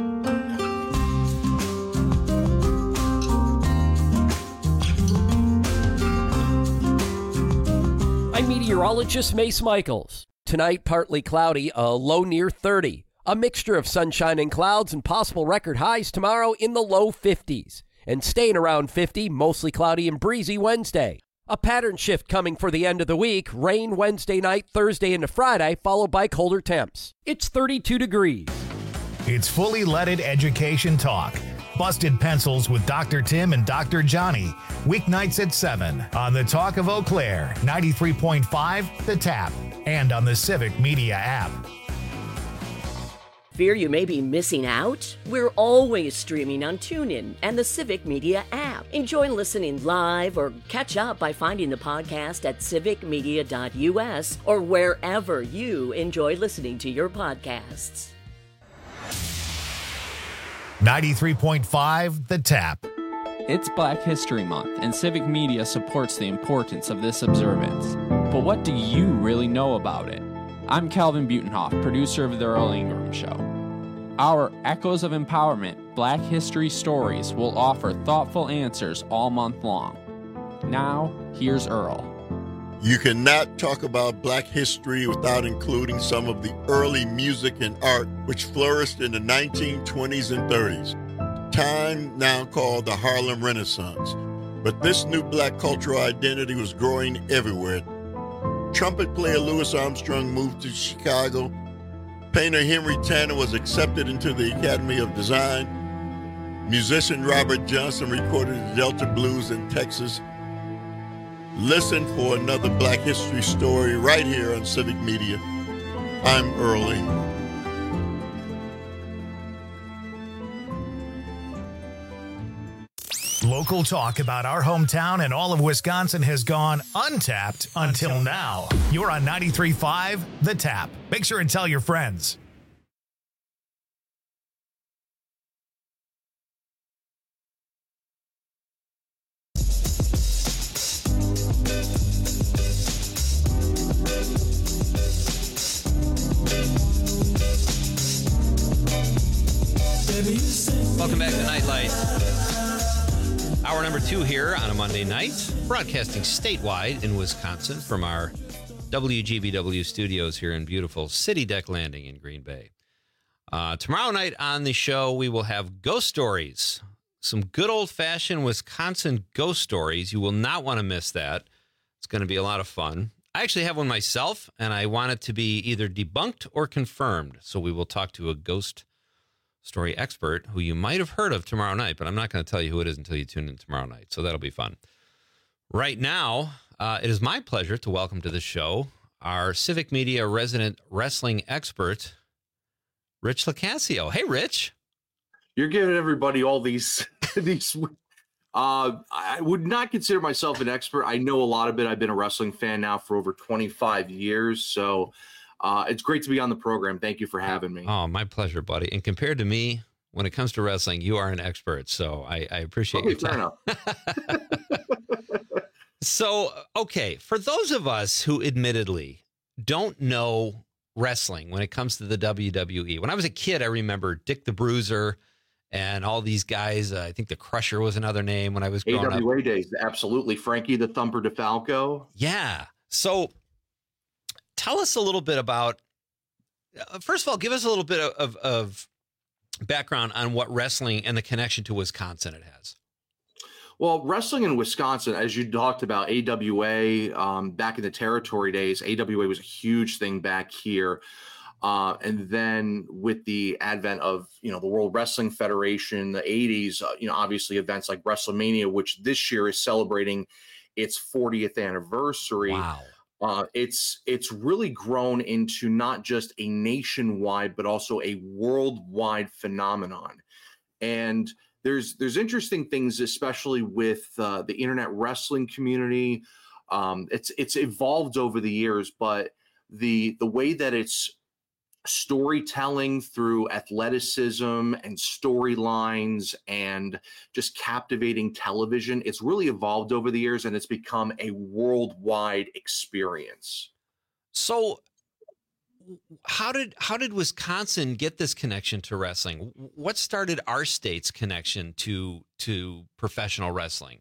I'm meteorologist Mace Michaels. Tonight, partly cloudy, a low near thirty. A mixture of sunshine and clouds and possible record highs tomorrow in the low fifties. And staying around fifty, mostly cloudy and breezy Wednesday. A pattern shift coming for the end of the week. Rain Wednesday night, Thursday into Friday, followed by colder temps. It's thirty-two degrees. It's fully leaded education talk. Busted Pencils with Doctor Tim and Doctor Johnny. Weeknights at seven on the Talk of Eau Claire, ninety-three point five, The Tap, and on the Civic Media app. Fear you may be missing out? We're always streaming on TuneIn and the Civic Media app. Enjoy listening live or catch up by finding the podcast at civic media dot U S or wherever you enjoy listening to your podcasts. ninety-three point five, The Tap. It's Black History Month, and Civic Media supports the importance of this observance. But what do you really know about it? I'm Calvin Butenhoff, producer of The Earl Ingram Show. Our Echoes of Empowerment Black History Stories will offer thoughtful answers all month long. Now, here's Earl. You cannot talk about Black history without including some of the early music and art which flourished in the nineteen twenties and thirties, time now called the Harlem Renaissance. But this new Black cultural identity was growing everywhere. Trumpet player Louis Armstrong moved to Chicago. Painter Henry Tanner was accepted into the Academy of Design. Musician Robert Johnson recorded the Delta Blues in Texas. Listen for another Black history story right here on Civic Media. I'm Earl Ingram. Local talk about our hometown and all of Wisconsin has gone untapped until now. You're on ninety-three point five, The Tap. Make sure and tell your friends. Welcome back to Nightlight. Hour number two here on a Monday night, broadcasting statewide in Wisconsin from our W G B W studios here in beautiful City Deck Landing in Green Bay. Uh, tomorrow night on the show, we will have ghost stories. Some good old-fashioned Wisconsin ghost stories. You will not want to miss that. It's going to be a lot of fun. I actually have one myself, and I want it to be either debunked or confirmed. So we will talk to a ghost story expert who you might have heard of tomorrow night, but I'm not going to tell you who it is until you tune in tomorrow night. So that'll be fun. Right now, uh, it is my pleasure to welcome to the show our Civic Media resident wrestling expert, Rich Locascio. Hey, Rich. You're giving everybody all these these. Uh, I would not consider myself an expert. I know a lot of it. I've been a wrestling fan now for over twenty-five years, so uh, it's great to be on the program. Thank you for having me. Oh, my pleasure, buddy. And compared to me, when it comes to wrestling, you are an expert, so I, I appreciate Okay, your time. fair enough. So, okay, for those of us who admittedly don't know wrestling when it comes to the W W E, when I was a kid, I remember Dick the Bruiser and all these guys. Uh, I think the Crusher was another name when I was growing A W A up. days, absolutely. Frankie the Thumper DeFalco. Yeah. So tell us a little bit about, uh, first of all, give us a little bit of, of, of background on what wrestling and the connection to Wisconsin it has. Well, wrestling in Wisconsin, as you talked about, A W A, um, back in the territory days, A W A was a huge thing back here. Uh, and then with the advent of, you know, the World Wrestling Federation in the eighties, uh, you know, obviously events like WrestleMania, which this year is celebrating its fortieth anniversary. Wow. Uh, it's it's really grown into not just a nationwide, but also a worldwide phenomenon. And there's there's interesting things, especially with uh, the internet wrestling community. Um, it's it's evolved over the years, but the the way that it's storytelling through athleticism and storylines and just captivating television, it's really evolved over the years, and it's become a worldwide experience. So how did how did Wisconsin get this connection to wrestling? What started our state's connection to to professional wrestling?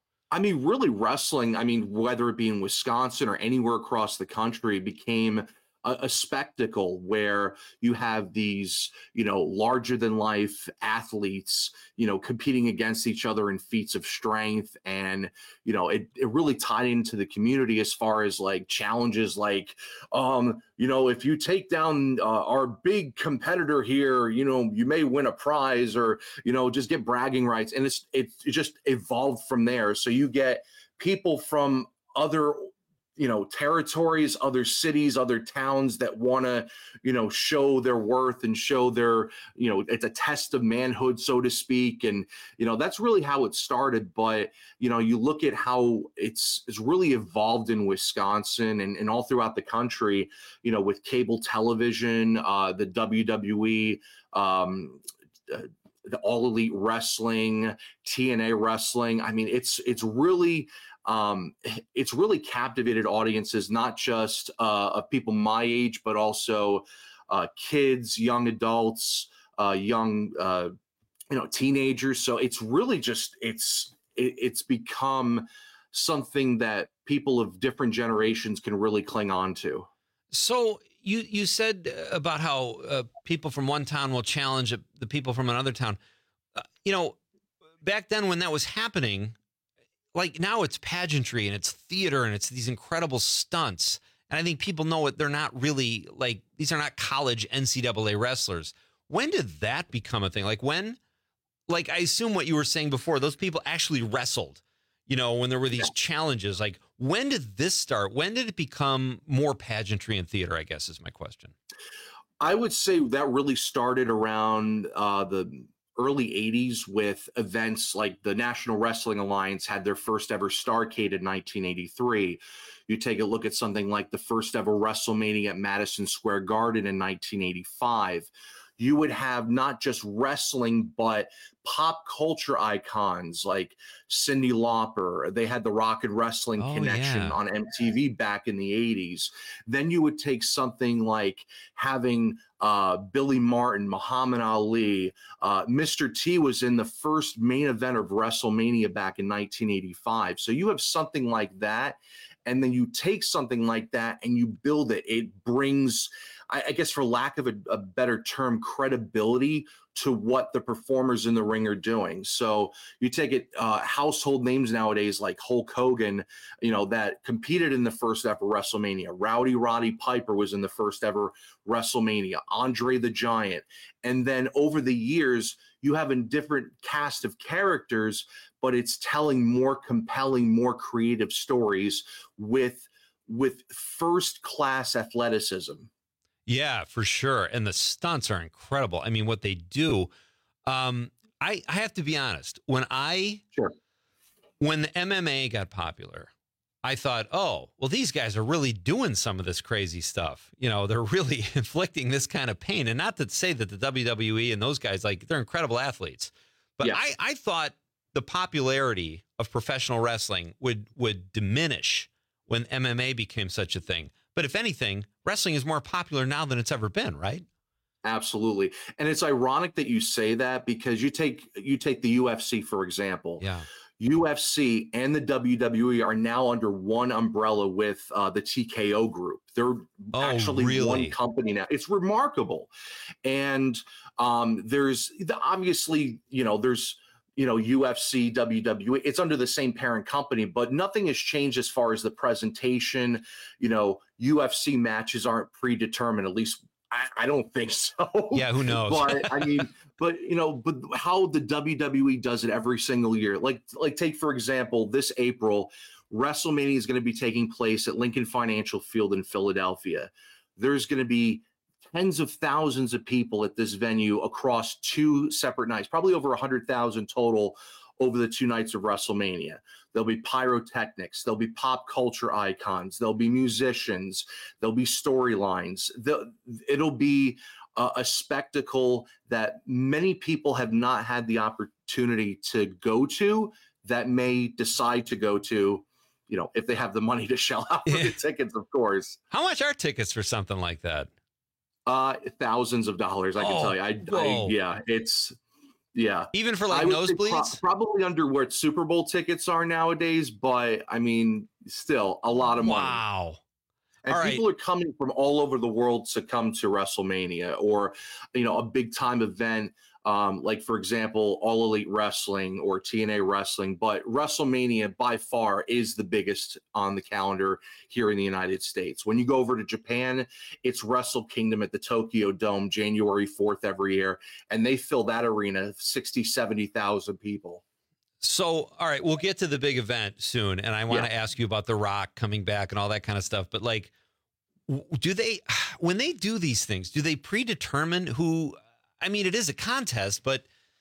I mean, really wrestling, I mean, whether it be in Wisconsin or anywhere across the country, became a, a spectacle where you have these, you know, larger than life athletes, you know, competing against each other in feats of strength. And, you know, it, it really tied into the community as far as like challenges like, um, you know, if you take down uh, our big competitor here, you know, you may win a prize, or, you know, just get bragging rights. And it's, it, it just evolved from there. So you get people from other, you know, territories, other cities, other towns that want to, you know, show their worth and show their, you know, it's a test of manhood, so to speak. And, you know, that's really how it started. But, you know, you look at how it's, it's really evolved in Wisconsin and, and all throughout the country, you know, with cable television, uh, the W W E, um, uh, the All Elite Wrestling, T N A Wrestling. I mean, it's, it's really, Um, it's really captivated audiences, not just uh, of people my age, but also uh, kids, young adults, uh, young, uh, you know, teenagers. So it's really just, it's, it, it's become something that people of different generations can really cling on to. So you, you said about how uh, people from one town will challenge the people from another town. Uh, you know, back then when that was happening, like now it's pageantry and it's theater and it's these incredible stunts. And I think people know it. They're not really like, these are not college N C double A wrestlers. When did that become a thing? Like when, like I assume what you were saying before, those people actually wrestled, you know, when there were these challenges. Like when did this start? When did it become more pageantry and theater, I guess is my question. I would say that really started around uh, the early eighties with events like the National Wrestling Alliance had their first ever Starrcade in nineteen eighty-three. You take a look at something like the first ever WrestleMania at Madison Square Garden in nineteen eighty-five. you would have not just wrestling, but pop culture icons like Cyndi Lauper. They had the Rock and Wrestling Oh, Connection yeah. on M T V back in the eighties. Then you would take something like having uh, Billy Martin, Muhammad Ali. Uh, Mister T was in the first main event of WrestleMania back in nineteen eighty-five. So you have something like that, and then you take something like that and you build it. It brings, I, I guess for lack of a, a better term, credibility to what the performers in the ring are doing. So you take it, uh, household names nowadays like Hulk Hogan, you know, that competed in the first ever WrestleMania. Rowdy Roddy Piper was in the first ever WrestleMania. Andre the Giant. And then over the years, you have a different cast of characters, but it's telling more compelling, more creative stories with, with first-class athleticism. Yeah, for sure. And the stunts are incredible. I mean, what they do. Um, I, I have to be honest. When I sure. when the M M A got popular, I thought, oh, well, these guys are really doing some of this crazy stuff. You know, they're really inflicting this kind of pain. And not to say that the W W E and those guys, like, they're incredible athletes. But Yes. I, I thought the popularity of professional wrestling would would diminish when M M A became such a thing. But if anything, wrestling is more popular now than it's ever been, right? Absolutely. And it's ironic that you say that, because you take you take the U F C, for example. Yeah. U F C and the W W E are now under one umbrella with uh, the T K O group. They're Oh, actually really? one company now. It's remarkable. And um, there's the, obviously, you know, there's, you know, U F C, W W E, it's under the same parent company, but nothing has changed as far as the presentation. You know, U F C matches aren't predetermined, at least I, I don't think so. Yeah, who knows? But I mean, but you know, but how the W W E does it every single year. Like, like take for example, this April, WrestleMania is going to be taking place at Lincoln Financial Field in Philadelphia. There's going to be tens of thousands of people at this venue across two separate nights, probably over one hundred thousand total over the two nights of WrestleMania. There'll be pyrotechnics, there'll be pop culture icons, there'll be musicians, there'll be storylines. It'll be a, a spectacle that many people have not had the opportunity to go to, that may decide to go to, you know, if they have the money to shell out for the tickets, of course. How much are tickets for something like that? Uh, thousands of dollars, I can Oh, tell you. I, I, whoa. yeah, it's, yeah. Even for like I would say pro- nosebleeds? probably under where Super Bowl tickets are nowadays, but I mean, still a lot of money. Wow. And All right. people are coming from all over the world to come to WrestleMania, or, you know, a big time event. Um, like, for example, All Elite Wrestling or T N A Wrestling. But WrestleMania by far is the biggest on the calendar here in the United States. When you go over to Japan, it's Wrestle Kingdom at the Tokyo Dome, January fourth every year. And they fill that arena, sixty, seventy thousand people. So, all right, we'll get to the big event soon. And I want to Yeah. ask you about The Rock coming back and all that kind of stuff. But like, w- do they, when they do these things, do they predetermine who, I mean, it is a contest, but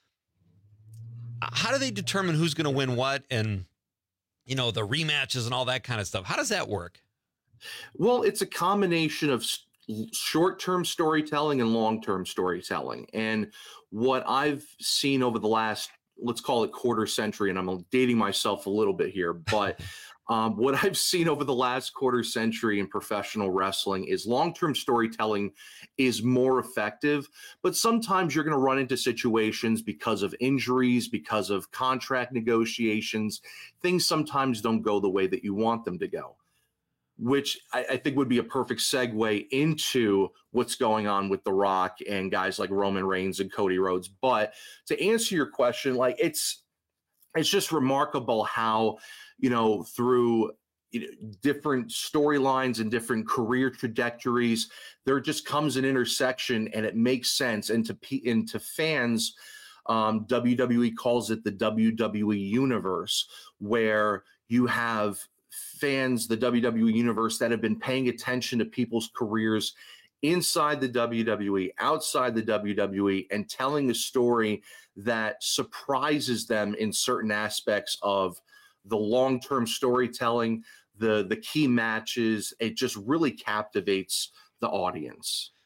how do they determine who's going to win what, and, you know, the rematches and all that kind of stuff? How does that work? Well, it's a combination of s- short-term storytelling and long-term storytelling. And what I've seen over the last, let's call it quarter century, and I'm dating myself a little bit here, but um, what I've seen over the last quarter century in professional wrestling is long-term storytelling is more effective, but sometimes you're going to run into situations because of injuries, because of contract negotiations. Things sometimes don't go the way that you want them to go, which I, I think would be a perfect segue into what's going on with The Rock and guys like Roman Reigns and Cody Rhodes. But to answer your question, like it's it's just remarkable how, you know, through you know, different storylines and different career trajectories, there just comes an intersection and it makes sense. And to P- and to fans, um, W W E calls it the W W E universe, where you have fans, the W W E universe, that have been paying attention to people's careers inside the W W E, outside the W W E, and telling a story that surprises them in certain aspects of the long-term storytelling, the the key matches. It just really captivates the audience.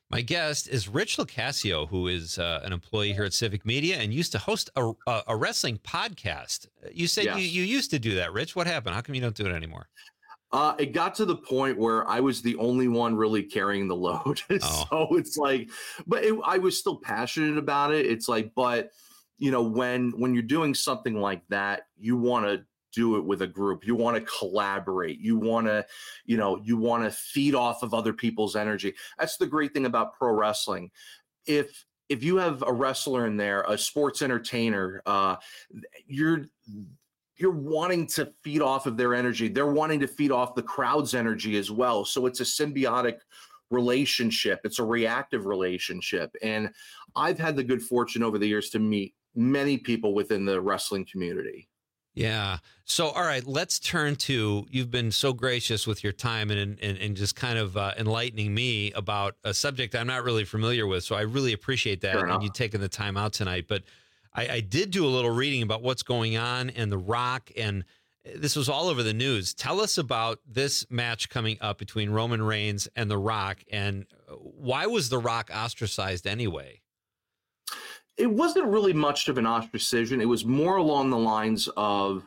My guest is Rich Locascio, who is uh, an employee here at Civic Media and used to host a, a, a wrestling podcast. You said Yes. you, you used to do that, Rich. What happened? How come you don't do it anymore? Uh, it got to the point where I was the only one really carrying the load. Oh. So it's like, but it, I was still passionate about it. It's like, but you know, when when you're doing something like that, you want to do it with a group. You want to collaborate. You want to, you know, you want to feed off of other people's energy. That's the great thing about pro wrestling. If if you have a wrestler in there, a sports entertainer, uh, you're you're wanting to feed off of their energy. They're wanting to feed off the crowd's energy as well. So it's a symbiotic relationship. It's a reactive relationship. And I've had the good fortune over the years to meet many people within the wrestling community. Yeah. So, all right, let's turn to, you've been so gracious with your time and and, and just kind of uh, enlightening me about a subject I'm not really familiar with. So I really appreciate that Fair and enough. you taking the time out tonight. But I, I did do a little reading about what's going on in The Rock, and this was all over the news. Tell us about this match coming up between Roman Reigns and The Rock, and why was The Rock ostracized anyway? It wasn't really much of an ostracism. It was more along the lines of,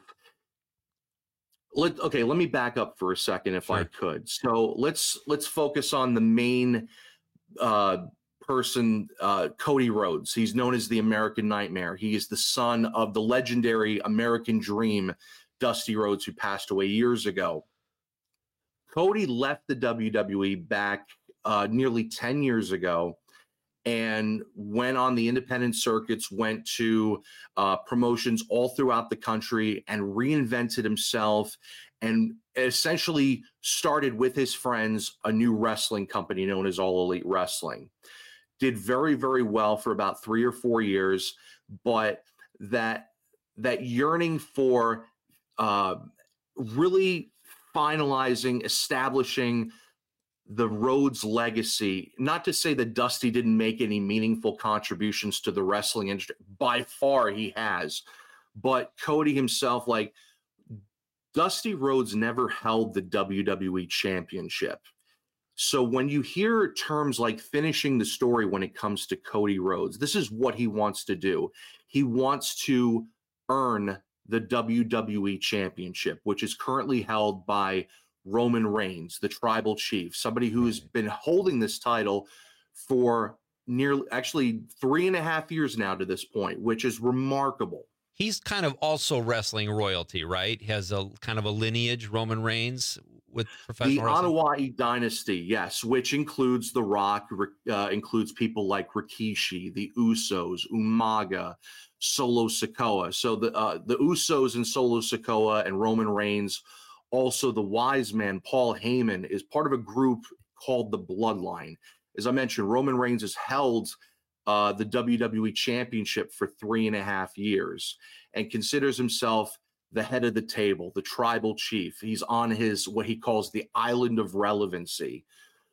let, okay, let me back up for a second if I could. So let's let's focus on the main uh, person, uh, Cody Rhodes. He's known as the American Nightmare. He is the son of the legendary American Dream, Dusty Rhodes, who passed away years ago. Cody left the W W E back uh, nearly ten years ago and went on the independent circuits, went to uh, promotions all throughout the country and reinvented himself and essentially started with his friends a new wrestling company known as All Elite Wrestling. Did very, very well for about three or four years, but that that yearning for uh, really finalizing, establishing the Rhodes legacy, not to say that Dusty didn't make any meaningful contributions to the wrestling industry, by far he has, but Cody himself, like Dusty Rhodes never held the W W E championship. So when you hear terms like finishing the story when it comes to Cody Rhodes, this is what he wants to do. He wants to earn the W W E championship, which is currently held by Roman Reigns, the tribal chief, somebody who's been holding this title for nearly, actually three and a half years now to this point, which is remarkable. He's kind of also wrestling royalty, right? He has a kind of a lineage, Roman Reigns, with professional The wrestling. Anoa'i dynasty, yes, which includes The Rock, uh, includes people like Rikishi, the Usos, Umaga, Solo Sikoa. So the uh, the Usos and Solo Sikoa and Roman Reigns, also the wise man, Paul Heyman, is part of a group called the Bloodline. As I mentioned, Roman Reigns has held uh, the W W E Championship for three and a half years and considers himself the head of the table, the tribal chief. He's on his, what he calls the island of relevancy.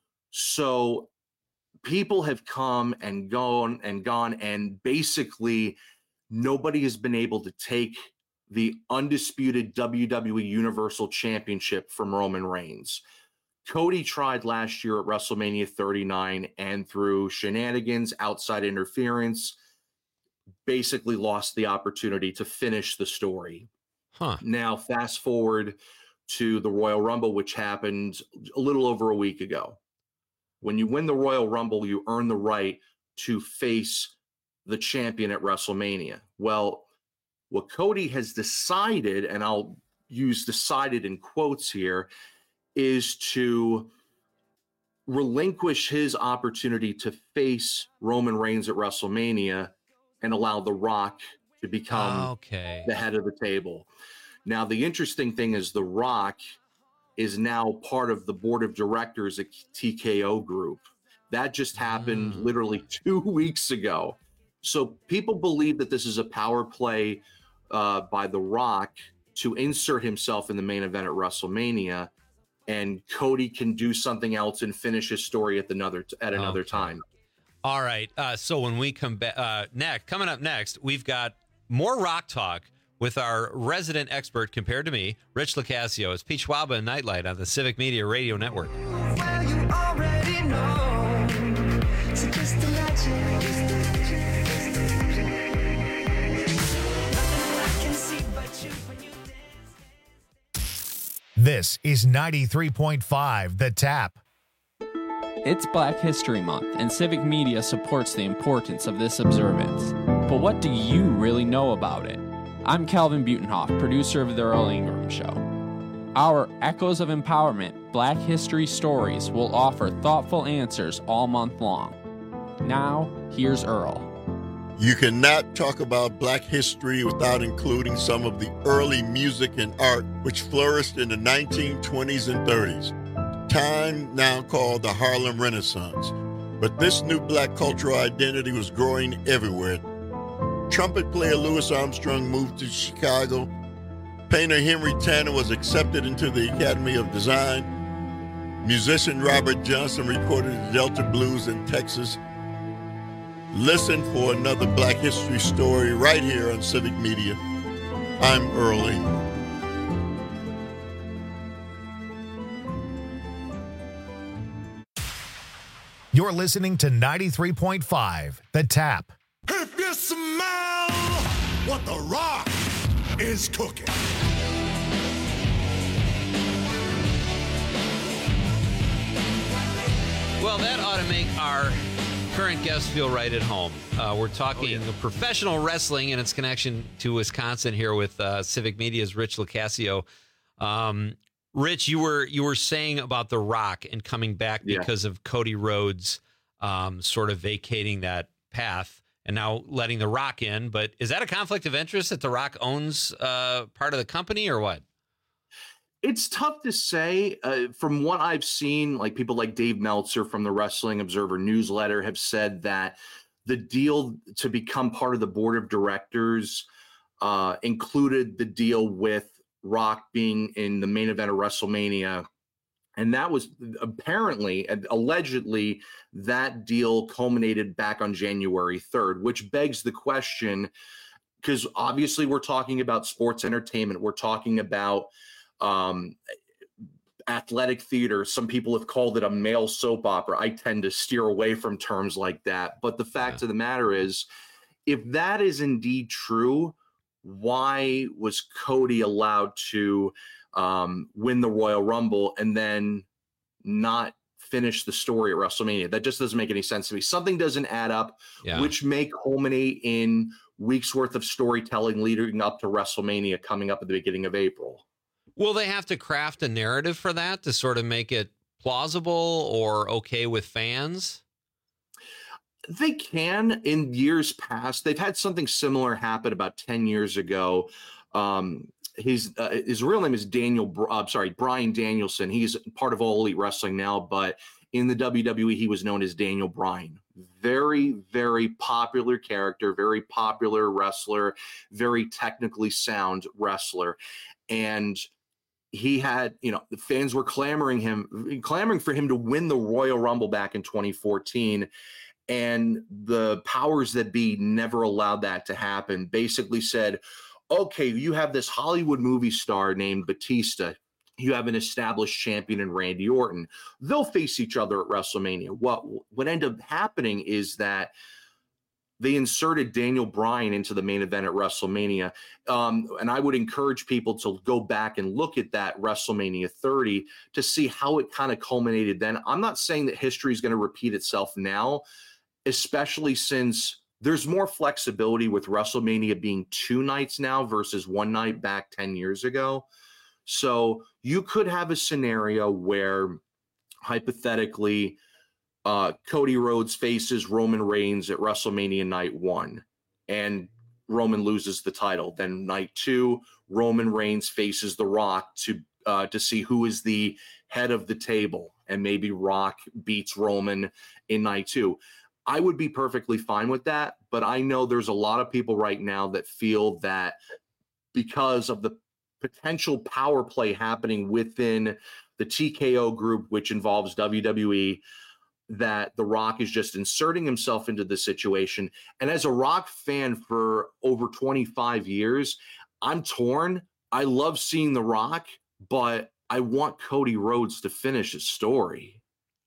So people have come and gone and gone, and basically nobody has been able to take the undisputed W W E Universal Championship from Roman Reigns. Cody tried last year at WrestleMania thirty-nine, and through shenanigans, outside interference, basically lost the opportunity to finish the story. Huh. Now, fast forward to the Royal Rumble, which happened a little over a week ago. When you win the Royal Rumble, you earn the right to face the champion at WrestleMania. Well, what Cody has decided, and I'll use decided in quotes here, is to relinquish his opportunity to face Roman Reigns at WrestleMania and allow The Rock to become okay. the head of the table. Now, the interesting thing is The Rock is now part of the board of directors at T K O Group. That just happened Mm. literally two weeks ago. So people believe that this is a power play uh, by The Rock to insert himself in the main event at WrestleMania, and Cody can do something else and finish his story at another at another Okay. time. All right. Uh, so when we come back uh, next, coming up next, we've got more Rock Talk with our resident expert compared to me, Rich Locascio. It's Pete Schwaba and Nightlight on the Civic Media Radio Network. Well, you already know. This is ninety-three point five The Tap. It's Black History Month, and Civic Media supports the importance of this observance. But what do you really know about it? I'm Calvin Butenhoff, producer of The Earl Ingram Show. Our Echoes of Empowerment Black History Stories will offer thoughtful answers all month long. Now, here's Earl. You cannot talk about Black history without including some of the early music and art which flourished in the nineteen twenties and thirties, time now called the Harlem Renaissance. But this new Black cultural identity was growing everywhere. Trumpet player Louis Armstrong moved to Chicago. Painter Henry Tanner was accepted into the Academy of Design. Musician Robert Johnson recorded the Delta Blues in Texas. Listen for another Black history story right here on Civic Media. I'm Earl Ingram. You're listening to ninety-three point five The Tap. If you smell what the Rock is cooking. Well, that ought to make our current guests feel right at home. Uh, we're talking oh, yeah. professional wrestling and its connection to Wisconsin here with uh, Civic Media's Rich Locascio. Um, Rich, you were you were saying about The Rock and coming back yeah. because of Cody Rhodes um, sort of vacating that path and now letting The Rock in. But is that a conflict of interest that The Rock owns uh, part of the company or what? It's tough to say. Uh, from what I've seen, like people like Dave Meltzer from the Wrestling Observer newsletter have said that the deal to become part of the board of directors uh, included the deal with Rock being in the main event of WrestleMania. And that was apparently, allegedly, that deal culminated back on January third, which begs the question, because obviously we're talking about sports entertainment. We're talking about um, athletic theater. Some people have called it a male soap opera. I tend to steer away from terms like that. But the fact yeah. of the matter is, if that is indeed true, why was Cody allowed to um, win the Royal Rumble and then not finish the story at WrestleMania? That just doesn't make any sense to me. Something doesn't add up, yeah. which may culminate in weeks worth of storytelling leading up to WrestleMania coming up at the beginning of April. Will they have to craft a narrative for that to sort of make it plausible or okay with fans? They can. In years past, they've had something similar happen about ten years ago. Um, his uh, his real name is Daniel. Uh, sorry, Bryan Danielson. He's part of All Elite Wrestling now, but in the W W E, he was known as Daniel Bryan. Very, very popular character, very popular wrestler, very technically sound wrestler, and he had, you know, the fans were clamoring him, clamoring for him to win the Royal Rumble back in twenty fourteen. And the powers that be never allowed that to happen. Basically said, okay, you have this Hollywood movie star named Batista. You have an established champion in Randy Orton. They'll face each other at WrestleMania. What, what ended up happening is that they inserted Daniel Bryan into the main event at WrestleMania. Um, and I would encourage people to go back and look at that WrestleMania thirty to see how it kind of culminated then. I'm not saying that history is going to repeat itself now, especially since there's more flexibility with WrestleMania being two nights now versus one night back ten years ago. So you could have a scenario where, hypothetically, uh, Cody Rhodes faces Roman Reigns at WrestleMania night one, and Roman loses the title. Then night two, Roman Reigns faces The Rock to uh, to see who is the head of the table, and maybe Rock beats Roman in night two. I would be perfectly fine with that, but I know there's a lot of people right now that feel that because of the potential power play happening within the T K O group, which involves W W E, that The Rock is just inserting himself into the situation. And as a Rock fan for over twenty-five years, I'm torn. I love seeing The Rock, but I want Cody Rhodes to finish his story.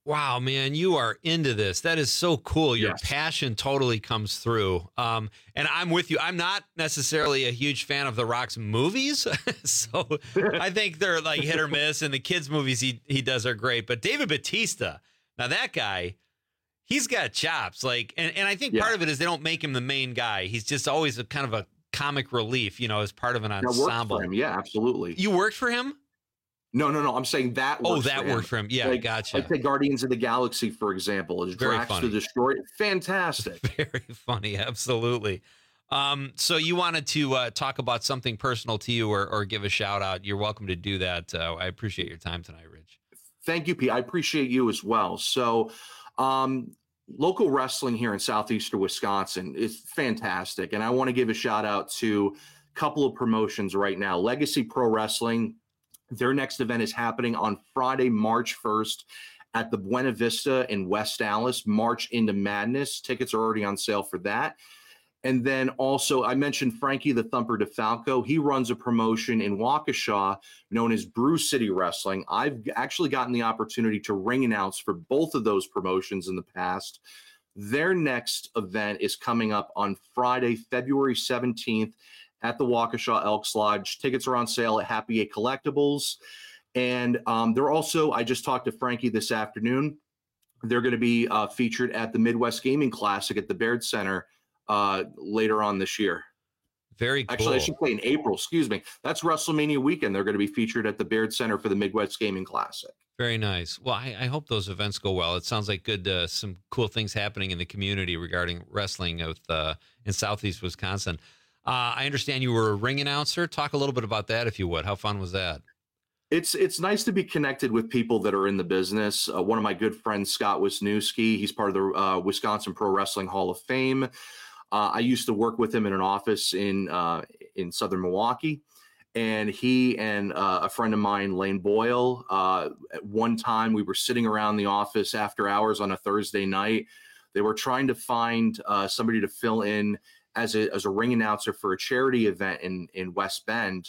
Wow, man, you are into this. That is so cool. Your Yes. passion totally comes through. Um, and I'm with you. I'm not necessarily a huge fan of The Rock's movies. So I think they're like hit or miss. And the kids' movies he, he does are great. But David Bautista, now that guy, he's got chops. Like, and, and I think Yeah. part of it is they don't make him the main guy. He's just always a kind of a comic relief, you know, as part of an That worked ensemble. for him. Yeah, absolutely. You worked for him? No, no, no. I'm saying that. Oh, works that for him. worked for him. Yeah, like, gotcha. Like the Guardians of the Galaxy, for example, is Very Drax funny. the Destroyer. Fantastic. Very funny. Absolutely. Um, so you wanted to uh, talk about something personal to you or, or give a shout out. You're welcome to do that. Uh, I appreciate your time tonight, Rich. Thank you, Pete. I appreciate you as well. So, um, local wrestling here in southeastern Wisconsin is fantastic. And I want to give a shout out to a couple of promotions right now. Legacy Pro Wrestling, their next event is happening on Friday, March first at the Buena Vista in West Allis, March into Madness. Tickets are already on sale for that. And then also, I mentioned Frankie the Thumper DeFalco. He runs a promotion in Waukesha known as Brew City Wrestling. I've actually gotten the opportunity to ring announce for both of those promotions in the past. Their next event is coming up on Friday, February seventeenth at the Waukesha Elks Lodge. Tickets are on sale at Happy Eight Collectibles. And um, they're also, I just talked to Frankie this afternoon. They're going to be uh, featured at the Midwest Gaming Classic at the Baird Center uh later on this year. Very cool. Actually, I should play in April, excuse me. That's WrestleMania weekend. They're going to be featured at the Baird Center for the Midwest Gaming Classic. Very nice. Well, I, I hope those events go well. It sounds like good, uh, some cool things happening in the community regarding wrestling with, uh, in Southeast Wisconsin. Uh, I understand you were a ring announcer. Talk a little bit about that, if you would. How fun was that? It's it's nice to be connected with people that are in the business. Uh, one of my good friends, Scott Wisniewski, he's part of the uh, Wisconsin Pro Wrestling Hall of Fame. Uh, I used to work with him in an office in uh, in Southern Milwaukee, and he and uh, a friend of mine, Lane Boyle, uh, at one time we were sitting around the office after hours on a Thursday night. They were trying to find uh, somebody to fill in as a as a ring announcer for a charity event in in West Bend,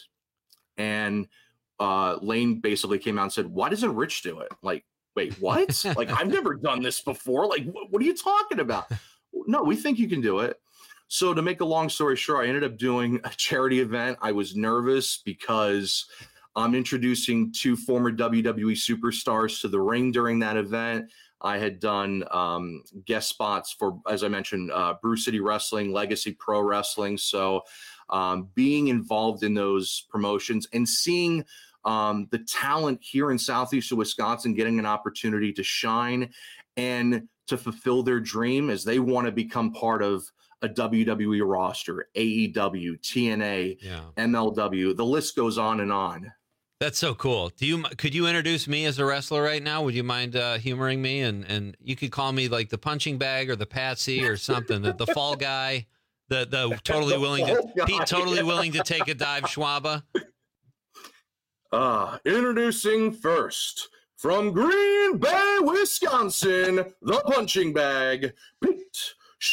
and uh, Lane basically came out and said, "Why doesn't Rich do it?" Like, wait, what? Like, I've never done this before. Like, wh- what are you talking about? No, we think you can do it. So to make a long story short, I ended up doing a charity event. I was nervous because I'm introducing two former W W E superstars to the ring during that event. I had done um, guest spots for, as I mentioned, uh, Brew City Wrestling, Legacy Pro Wrestling. So um, being involved in those promotions and seeing um, the talent here in Southeastern Wisconsin getting an opportunity to shine and to fulfill their dream as they want to become part of a W W E roster, A E W, T N A, Yeah. M L W. The list goes on and on. That's so cool. Do you could you introduce me as a wrestler right now? Would you mind uh, humoring me? And and you could call me like the punching bag or the Patsy or something. the, the fall guy, the the totally The willing fall to guy. Pete, totally willing to take a dive, Schwaba. Uh, introducing first from Green Bay, Wisconsin, the punching bag, Pete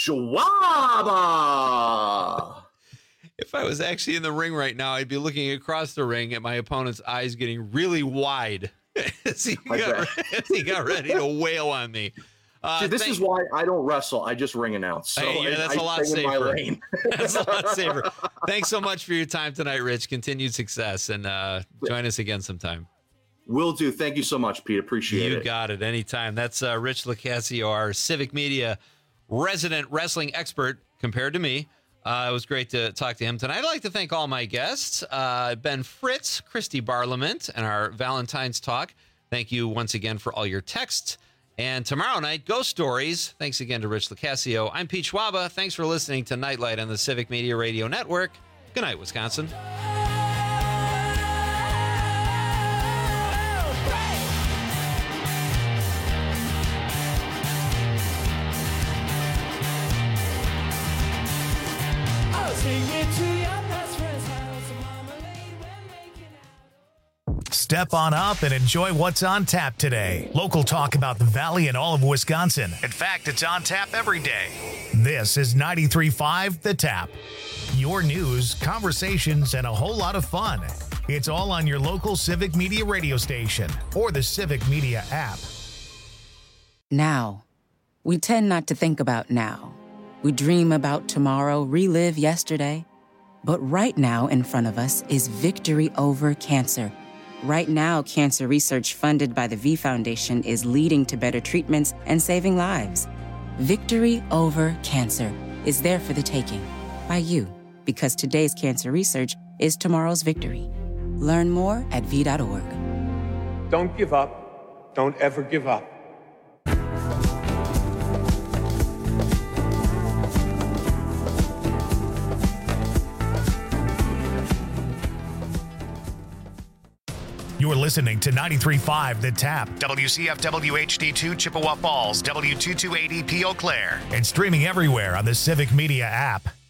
Schwaba. If I was actually in the ring right now, I'd be looking across the ring at my opponent's eyes getting really wide as he, got, as he got ready to wail on me. Uh, See, this thank- is why I don't wrestle. I just ring announce. So Hey, yeah, that's I a lot stay in my safer. lane. That's a lot safer. Thanks so much for your time tonight, Rich. Continued success, and uh, join us again sometime. Will do. Thank you so much, Pete. Appreciate You it. got it. Anytime. That's uh, Rich Locascio, our Civic Media resident wrestling expert compared to me. Uh, it was great to talk to him tonight. I'd like to thank all my guests, uh, Ben Fritz, Christy Barlament, and our Valentine's Talk. Thank you once again for all your texts. And tomorrow night, Ghost Stories. Thanks again to Rich Locascio. I'm Pete Schwaba. Thanks for listening to Nightlight on the Civic Media Radio Network. Good night, Wisconsin. I'll sing it to your best friend's house. Marmalade when making out. Step on up and enjoy what's on tap today. Local talk about the Valley and all of Wisconsin. In fact, it's on tap every day. This is ninety-three point five The Tap. Your news, conversations, and a whole lot of fun. It's all on your local Civic Media radio station or the Civic Media app. Now. We tend not to think about now. We dream about tomorrow, relive yesterday. But right now in front of us is victory over cancer. Right now, cancer research funded by the V Foundation is leading to better treatments and saving lives. Victory over cancer is there for the taking by you, because today's cancer research is tomorrow's victory. Learn more at v dot org. Don't give up. Don't ever give up. You're listening to ninety-three point five The Tap, W C F W H D two Chippewa Falls, W two two eighty P Eau Claire, and streaming everywhere on the Civic Media app.